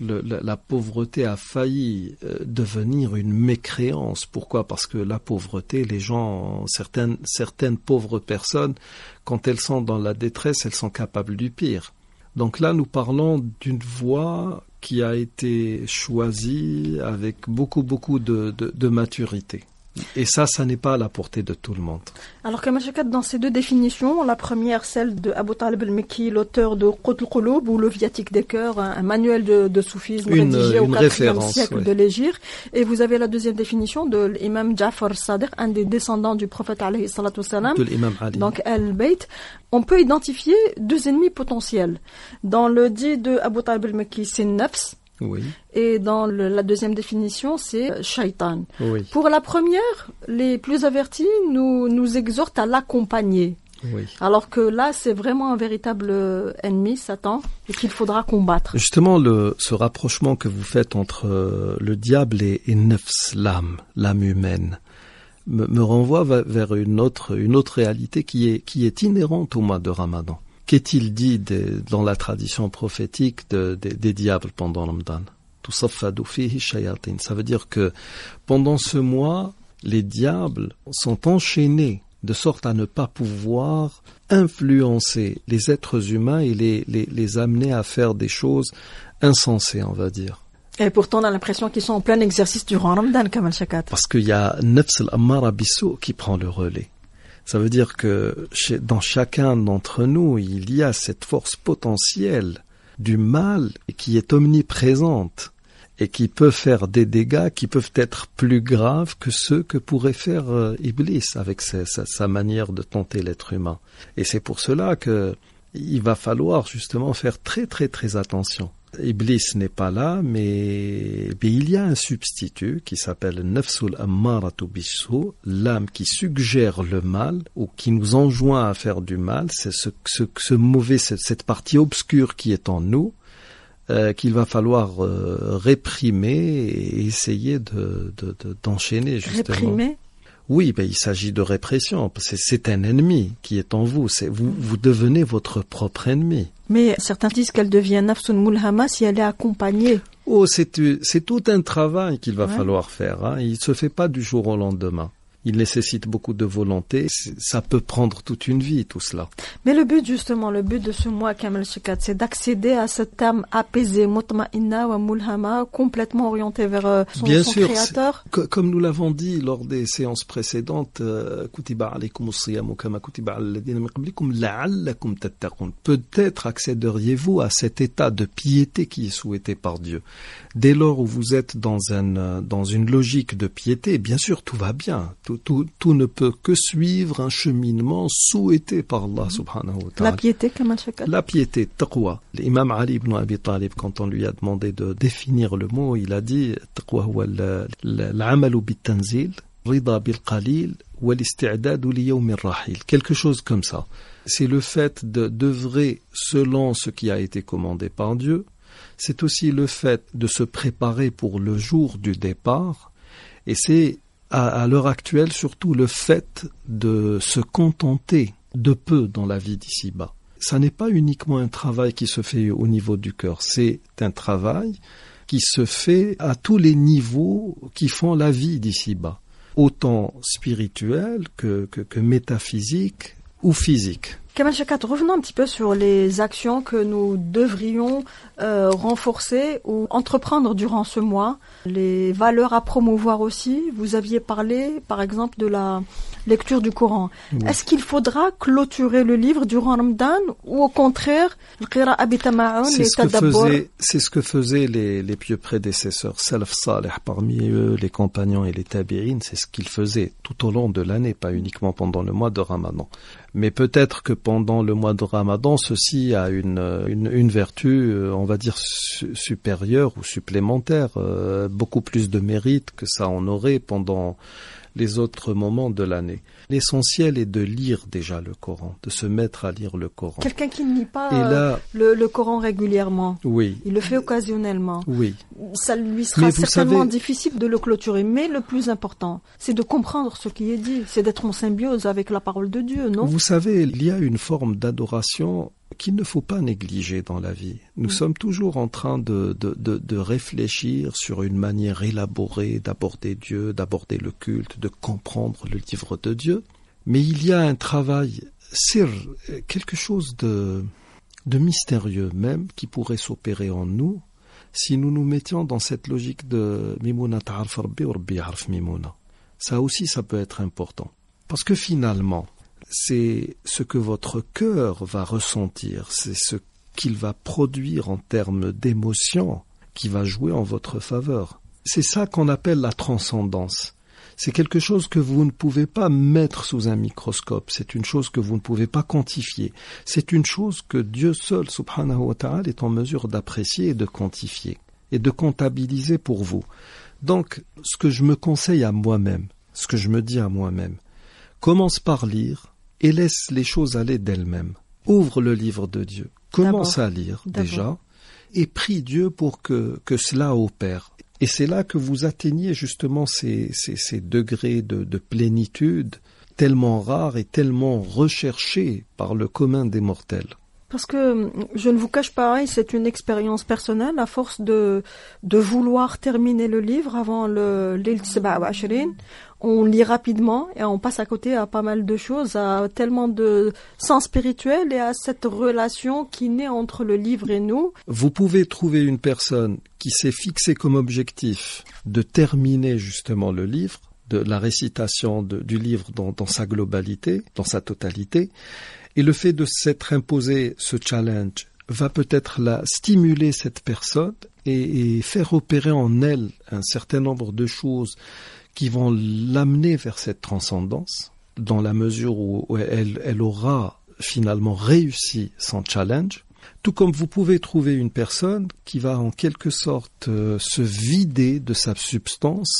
La pauvreté a failli euh, devenir une mécréance. Pourquoi ? Parce que la pauvreté, les gens, certaines, certaines pauvres personnes, quand elles sont dans la détresse, elles sont capables du pire. Donc là, nous parlons d'une voie qui a été choisie avec beaucoup, beaucoup de, de, de maturité. Et ça, ça n'est pas à la portée de tout le monde. Alors, Kamashakat, dans ces deux définitions, la première, celle de Abu Talib al-Mekki, l'auteur de Qut al-Qulub, ou le Viatique des cœurs, un, un manuel de, de soufisme une, rédigé une au quatrième siècle ouais. de l'Hégire. Et vous avez la deuxième définition de l'imam Jafar Sadiq, un des descendants du prophète alayhi salatu wassalam. De l'imam Ali. Donc, Al-Bayt. On peut identifier deux ennemis potentiels. Dans le dit de Abu Talib al-Mekki, c'est Nafs. Oui. Et dans le, la deuxième définition, c'est Shaitan. Oui. Pour la première, les plus avertis nous, nous exhortent à l'accompagner. Oui. Alors que là, c'est vraiment un véritable ennemi, Satan, et qu'il faudra combattre. Justement, le, ce rapprochement que vous faites entre euh, le diable et, et Nafs, l'âme, l'âme humaine, me, me renvoie vers une autre, une autre réalité qui est, qui est inhérente au mois de Ramadan. Qu'est-il dit de, dans la tradition prophétique de, de, des diables pendant Ramadan ? Tusaffadu fihi shayatin. Ça veut dire que pendant ce mois, les diables sont enchaînés de sorte à ne pas pouvoir influencer les êtres humains et les, les, les amener à faire des choses insensées, on va dire. Et pourtant, on a l'impression qu'ils sont en plein exercice durant Ramadan, Kamal Shakat. Parce qu'il y a Nafs al-Ammara Bissou qui prend le relais. Ça veut dire que chez, dans chacun d'entre nous, il y a cette force potentielle du mal qui est omniprésente et qui peut faire des dégâts qui peuvent être plus graves que ceux que pourrait faire euh, Iblis avec sa, sa, sa manière de tenter l'être humain. Et c'est pour cela que il va falloir justement faire très très très attention. Iblis n'est pas là, mais, mais il y a un substitut qui s'appelle Nafsul Ammaratu Bissou, l'âme qui suggère le mal ou qui nous enjoint à faire du mal. C'est ce, ce, ce mauvais, cette partie obscure qui est en nous, euh, qu'il va falloir euh, réprimer et essayer de, de, de, d'enchaîner justement. Réprimer ? Oui, ben, il s'agit de répression. C'est, c'est un ennemi qui est en vous. C'est, vous. Vous devenez votre propre ennemi. Mais certains disent qu'elle devient Nafsun Mulhama si elle est accompagnée. Oh, c'est, c'est tout un travail qu'il va ouais. falloir faire. Hein. Il ne se fait pas du jour au lendemain. Il nécessite beaucoup de volonté. Ça peut prendre toute une vie, tout cela. Mais le but, justement, le but de ce mois, Kamal Shakat, c'est d'accéder à cette âme apaisée, mutma'inna wa mulhama, complètement orientée vers son, Bien son sûr, créateur. Comme nous l'avons dit lors des séances précédentes, kutiba alaykum as-siyamu kama kutiba ala alladhina min qablikum la'allakum tattaqun. Peut-être accéderiez-vous à cet état de piété qui est souhaité par Dieu. Dès lors où vous êtes dans, un, dans une logique de piété, bien sûr, tout va bien. Tout, tout, tout ne peut que suivre un cheminement souhaité par Allah subhanahu wa ta'ala. La piété, Kamal Shakat. La piété, taqwa. L'imam Ali ibn Abi Talib, quand on lui a demandé de définir le mot, il a dit taqwa huwa l'amalu bit-tanzil, rida bil-qalil, wal isti'dadu li yawm ar-rahil. Quelque chose comme ça. C'est le fait de d'œuvrer selon ce qui a été commandé par Dieu. C'est aussi le fait de se préparer pour le jour du départ. Et c'est à, à l'heure actuelle surtout le fait de se contenter de peu dans la vie d'ici-bas. Ça n'est pas uniquement un travail qui se fait au niveau du cœur, c'est un travail qui se fait à tous les niveaux qui font la vie d'ici-bas, autant spirituel que, que, que métaphysique ou physique. Kamal Shakat, revenons un petit peu sur les actions que nous devrions euh, renforcer ou entreprendre durant ce mois, les valeurs à promouvoir aussi. Vous aviez parlé, par exemple, de la lecture du Coran. Oui. Est-ce qu'il faudra clôturer le livre durant Ramadan ou au contraire, c'est ce que faisaient, c'est ce que faisaient les, les pieux prédécesseurs, Salaf Salih, parmi eux, les compagnons et les tabi'in, c'est ce qu'ils faisaient tout au long de l'année, pas uniquement pendant le mois de Ramadan. Mais peut-être que pendant le mois de Ramadan, ceci a une, une, une vertu, on va dire, su- supérieure ou supplémentaire, euh, beaucoup plus de mérite que ça en aurait pendant les autres moments de l'année. L'essentiel est de lire déjà le Coran, de se mettre à lire le Coran. Quelqu'un qui ne lit pas Et là, le, le Coran régulièrement, oui, il le fait occasionnellement, oui. Ça lui sera certainement savez, difficile de le clôturer. Mais le plus important, c'est de comprendre ce qui est dit, c'est d'être en symbiose avec la parole de Dieu, non ? Vous savez, il y a une forme d'adoration qu'il ne faut pas négliger dans la vie. Nous mmh. sommes toujours en train de, de, de, de réfléchir sur une manière élaborée d'aborder Dieu, d'aborder le culte, de comprendre le livre de Dieu. Mais il y a un travail, sir, quelque chose de, de mystérieux même, qui pourrait s'opérer en nous, si nous nous mettions dans cette logique de Mimouna ta'arf Rabbi ou Rabbi ya'arf Mimouna. Ça aussi, ça peut être important. Parce que finalement, c'est ce que votre cœur va ressentir, c'est ce qu'il va produire en termes d'émotions qui va jouer en votre faveur. C'est ça qu'on appelle la transcendance. C'est quelque chose que vous ne pouvez pas mettre sous un microscope, c'est une chose que vous ne pouvez pas quantifier. C'est une chose que Dieu seul, subhanahu wa ta'ala, est en mesure d'apprécier et de quantifier, et de comptabiliser pour vous. Donc, ce que je me conseille à moi-même, ce que je me dis à moi-même, commence par lire et laisse les choses aller d'elles-mêmes. Ouvre le livre de Dieu, commence D'abord. à lire D'abord. déjà, et prie Dieu pour que, que cela opère. Et c'est là que vous atteignez justement ces, ces, ces degrés de, de plénitude tellement rares et tellement recherchés par le commun des mortels. Parce que je ne vous cache pas, et c'est une expérience personnelle, à force de de vouloir terminer le livre avant le Layl Sab'a wa Ashrin, on lit rapidement et on passe à côté à pas mal de choses, à tellement de sens spirituel et à cette relation qui naît entre le livre et nous. Vous pouvez trouver une personne qui s'est fixé comme objectif de terminer justement le livre, de la récitation de, du livre dans, dans sa globalité, dans sa totalité. Et le fait de s'être imposé ce challenge va peut-être la stimuler cette personne et, et faire opérer en elle un certain nombre de choses qui vont l'amener vers cette transcendance, dans la mesure où elle, elle aura finalement réussi son challenge. Tout comme vous pouvez trouver une personne qui va en quelque sorte euh, se vider de sa substance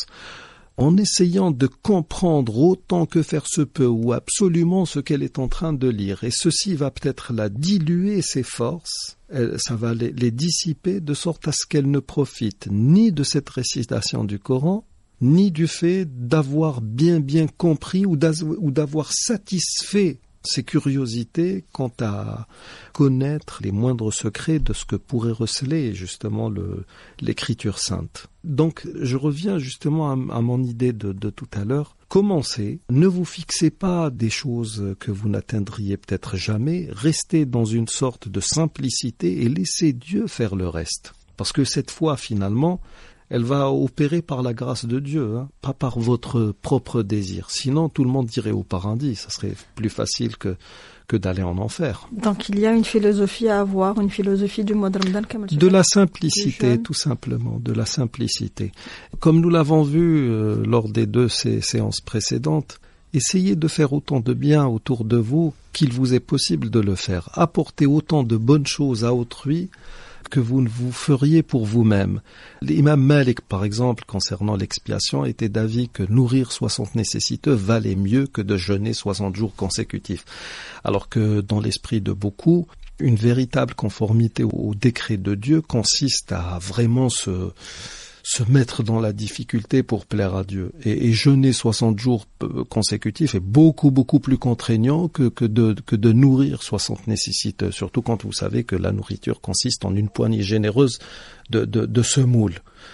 en essayant de comprendre autant que faire se peut ou absolument ce qu'elle est en train de lire. Et ceci va peut-être la diluer ses forces, elle, ça va les, les dissiper de sorte à ce qu'elle ne profite ni de cette récitation du Coran, ni du fait d'avoir bien bien compris ou d'avoir satisfait ses curiosités quant à connaître les moindres secrets de ce que pourrait receler justement le, l'écriture sainte. Donc je reviens justement à, à mon idée de, de tout à l'heure. Commencez, ne vous fixez pas des choses que vous n'atteindriez peut-être jamais, restez dans une sorte de simplicité et laissez Dieu faire le reste. Parce que cette fois finalement, elle va opérer par la grâce de Dieu, hein, pas par votre propre désir. Sinon, tout le monde irait au paradis. Ça serait plus facile que, que d'aller en enfer. Donc, il y a une philosophie à avoir, une philosophie du mois de Ramadan. De la simplicité, tout simplement, de la simplicité. Comme nous l'avons vu euh, lors des deux sé- séances précédentes, essayez de faire autant de bien autour de vous qu'il vous est possible de le faire. Apportez autant de bonnes choses à autrui que vous ne vous feriez pour vous-même. L'imam Malik, par exemple, concernant l'expiation, était d'avis que nourrir soixante nécessiteux valait mieux que de jeûner soixante jours consécutifs. Alors que dans l'esprit de beaucoup, une véritable conformité au décret de Dieu consiste à vraiment se... se mettre dans la difficulté pour plaire à Dieu. Et, et jeûner soixante jours consécutifs est beaucoup, beaucoup plus contraignant que, que, de, que de nourrir soixante nécessiteux, surtout quand vous savez que la nourriture consiste en une poignée généreuse de, de, de semoule.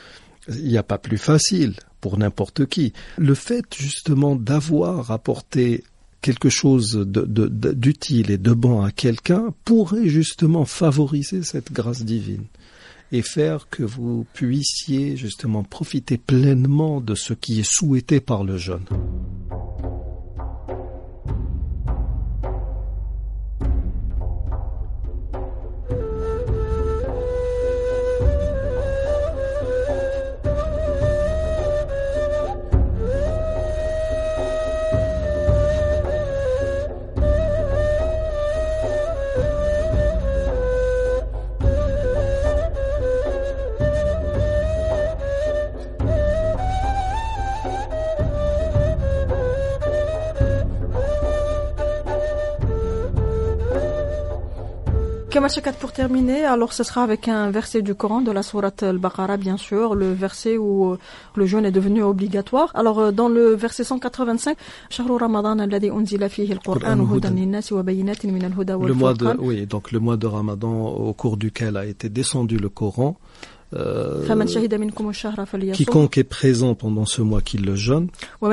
Il n'y a pas plus facile pour n'importe qui. Le fait justement d'avoir apporté quelque chose de, de, de, d'utile et de bon à quelqu'un pourrait justement favoriser cette grâce divine et faire que vous puissiez justement profiter pleinement de ce qui est souhaité par le jeûne. Kamal Shakat, pour terminer, alors ce sera avec un verset du Coran de la sourate Al-Baqarah, bien sûr, le verset où le jeûne est devenu obligatoire. Alors dans le verset cent quatre-vingt-cinq, Shahru Ramadan alladhi unzila fihi al-Qur'an hudan lin-nasi wa bayyinatin min al-huda wal-furqan. Le mois de oui, donc le mois de Ramadan au cours duquel a été descendu le Coran. Euh, quiconque est présent pendant ce mois qu'il le jeûne.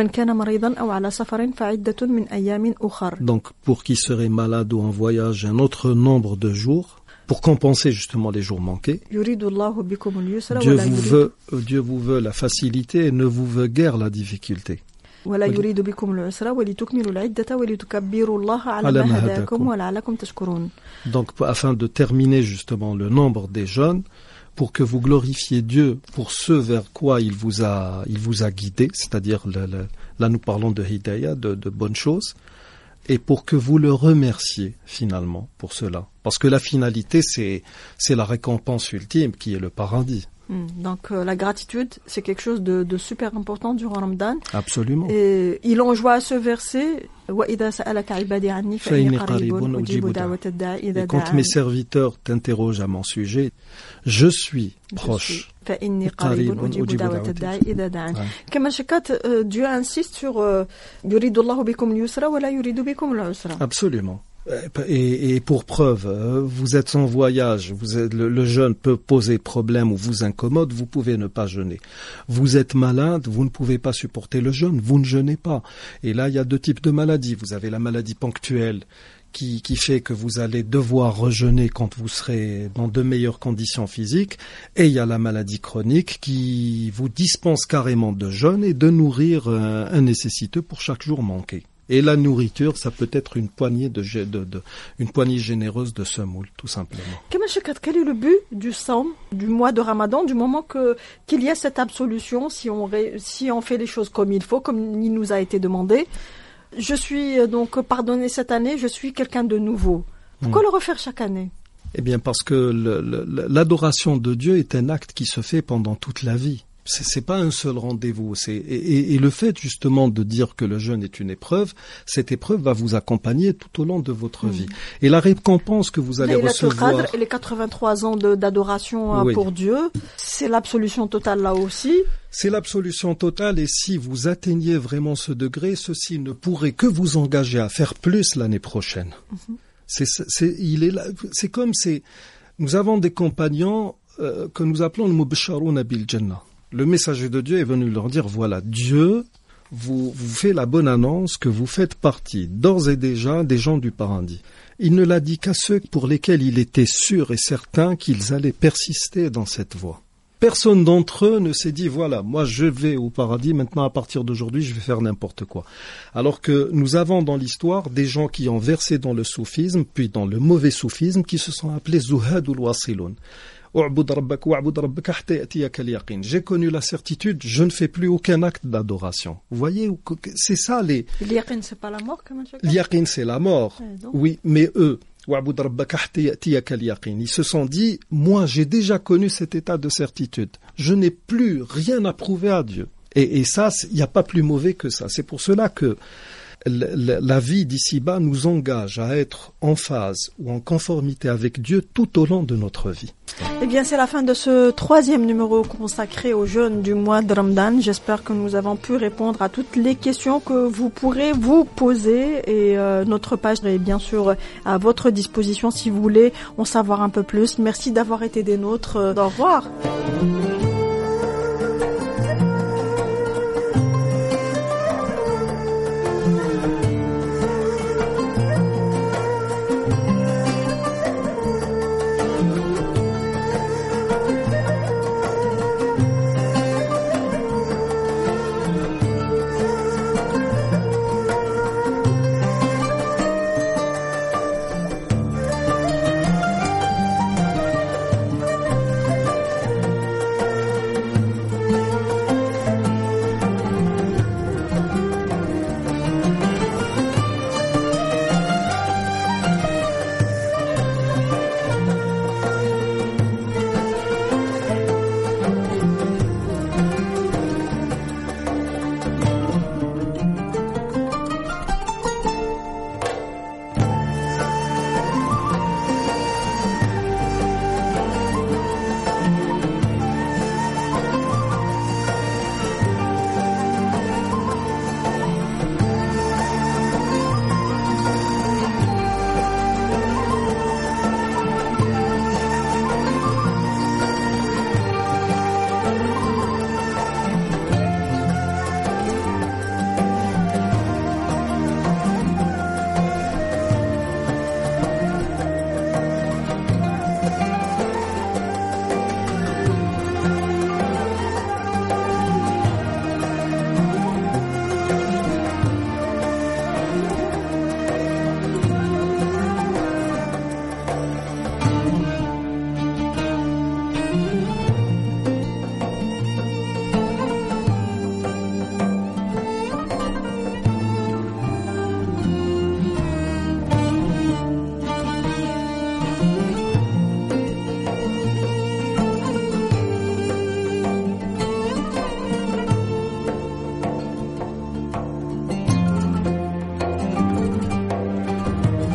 Donc pour qui serait malade ou en voyage un autre nombre de jours pour compenser justement les jours manqués. Dieu vous veut, Dieu vous veut la facilité et ne vous veut guère la difficulté. Donc afin de terminer justement le nombre des jeûnes, pour que vous glorifiez Dieu pour ce vers quoi il vous a, il vous a guidé, c'est-à-dire le, le, là nous parlons de hidayah, de, de bonnes choses, et pour que vous le remerciez finalement pour cela. Parce que la finalité, c'est, c'est la récompense ultime qui est le paradis. Donc euh, la gratitude, c'est quelque chose de, de super important durant Ramadan. Absolument. Et il enjoint à ce verset et quand mes serviteurs t'interrogent à mon sujet, je suis proche. Kamal Shakat, Dieu insiste sur Yuridullahu bikum al-yusra wa la yuridu bikum al-usra. Absolument. Et, et pour preuve, vous êtes en voyage, vous êtes, le, le jeûne peut poser problème ou vous incommode, vous pouvez ne pas jeûner. Vous êtes malade, vous ne pouvez pas supporter le jeûne, vous ne jeûnez pas. Et là, il y a deux types de maladies. Vous avez la maladie ponctuelle qui, qui fait que vous allez devoir rejeûner quand vous serez dans de meilleures conditions physiques. Et il y a la maladie chronique qui vous dispense carrément de jeûne et de nourrir un, un nécessiteux pour chaque jour manqué. Et la nourriture, ça peut être une poignée de, de, de une poignée généreuse de semoule, tout simplement. Quel est le but du saum, du mois de Ramadan, du moment que qu'il y a cette absolution, si on ré, si on fait les choses comme il faut, comme il nous a été demandé. Je suis donc pardonné cette année, je suis quelqu'un de nouveau. Pourquoi mmh. le refaire chaque année? Eh bien, parce que le, le, l'adoration de Dieu est un acte qui se fait pendant toute la vie. C'est, c'est pas un seul rendez-vous. C'est, et, et, et le fait justement de dire que le jeûne est une épreuve, cette épreuve va vous accompagner tout au long de votre mmh. vie. Et la récompense que vous allez et recevoir... Et les quatre-vingt-trois ans de, d'adoration oui. pour Dieu, c'est l'absolution totale là aussi. C'est l'absolution totale et si vous atteignez vraiment ce degré, ceci ne pourrait que vous engager à faire plus l'année prochaine. Mmh. C'est, c'est, il est là, c'est comme c'est... Nous avons des compagnons euh, que nous appelons le Mubasharouna bil Jannah. Le messager de Dieu est venu leur dire, voilà, Dieu vous, vous fait la bonne annonce que vous faites partie, d'ores et déjà, des gens du paradis. Il ne l'a dit qu'à ceux pour lesquels il était sûr et certain qu'ils allaient persister dans cette voie. Personne d'entre eux ne s'est dit, voilà, moi je vais au paradis, maintenant à partir d'aujourd'hui je vais faire n'importe quoi. Alors que nous avons dans l'histoire des gens qui ont versé dans le soufisme, puis dans le mauvais soufisme, qui se sont appelés Zuhadul Wasilun. J'ai connu la certitude, je ne fais plus aucun acte d'adoration. Vous voyez, c'est ça les... L'yaqin, c'est pas la mort, comme tu dis? L'yaqin, c'est la mort. Oui, mais eux, ils se sont dit, moi j'ai déjà connu cet état de certitude. Je n'ai plus rien à prouver à Dieu. Et, et ça, il n'y a pas plus mauvais que ça. C'est pour cela que la vie d'ici-bas nous engage à être en phase ou en conformité avec Dieu tout au long de notre vie. Eh bien, c'est la fin de ce troisième numéro consacré aux jeûnes du mois de Ramadan. J'espère que nous avons pu répondre à toutes les questions que vous pourrez vous poser et euh, notre page est bien sûr à votre disposition si vous voulez en savoir un peu plus. Merci d'avoir été des nôtres. Au revoir.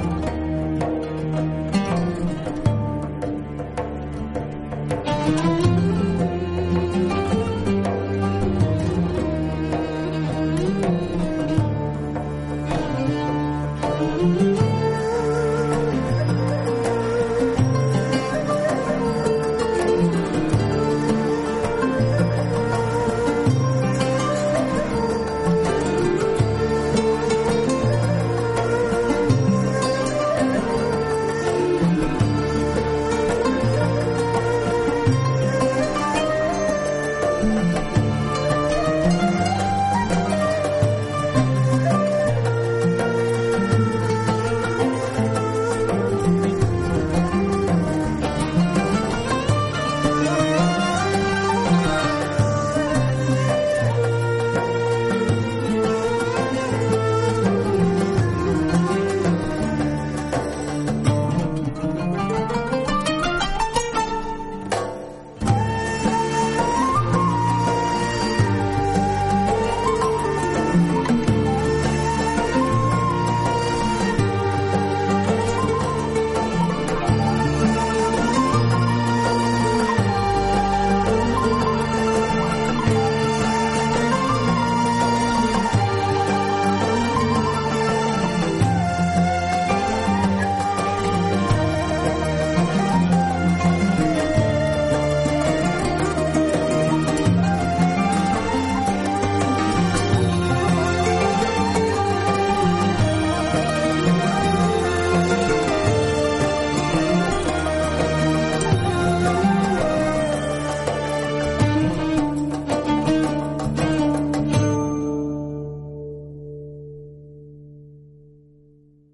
Thank you.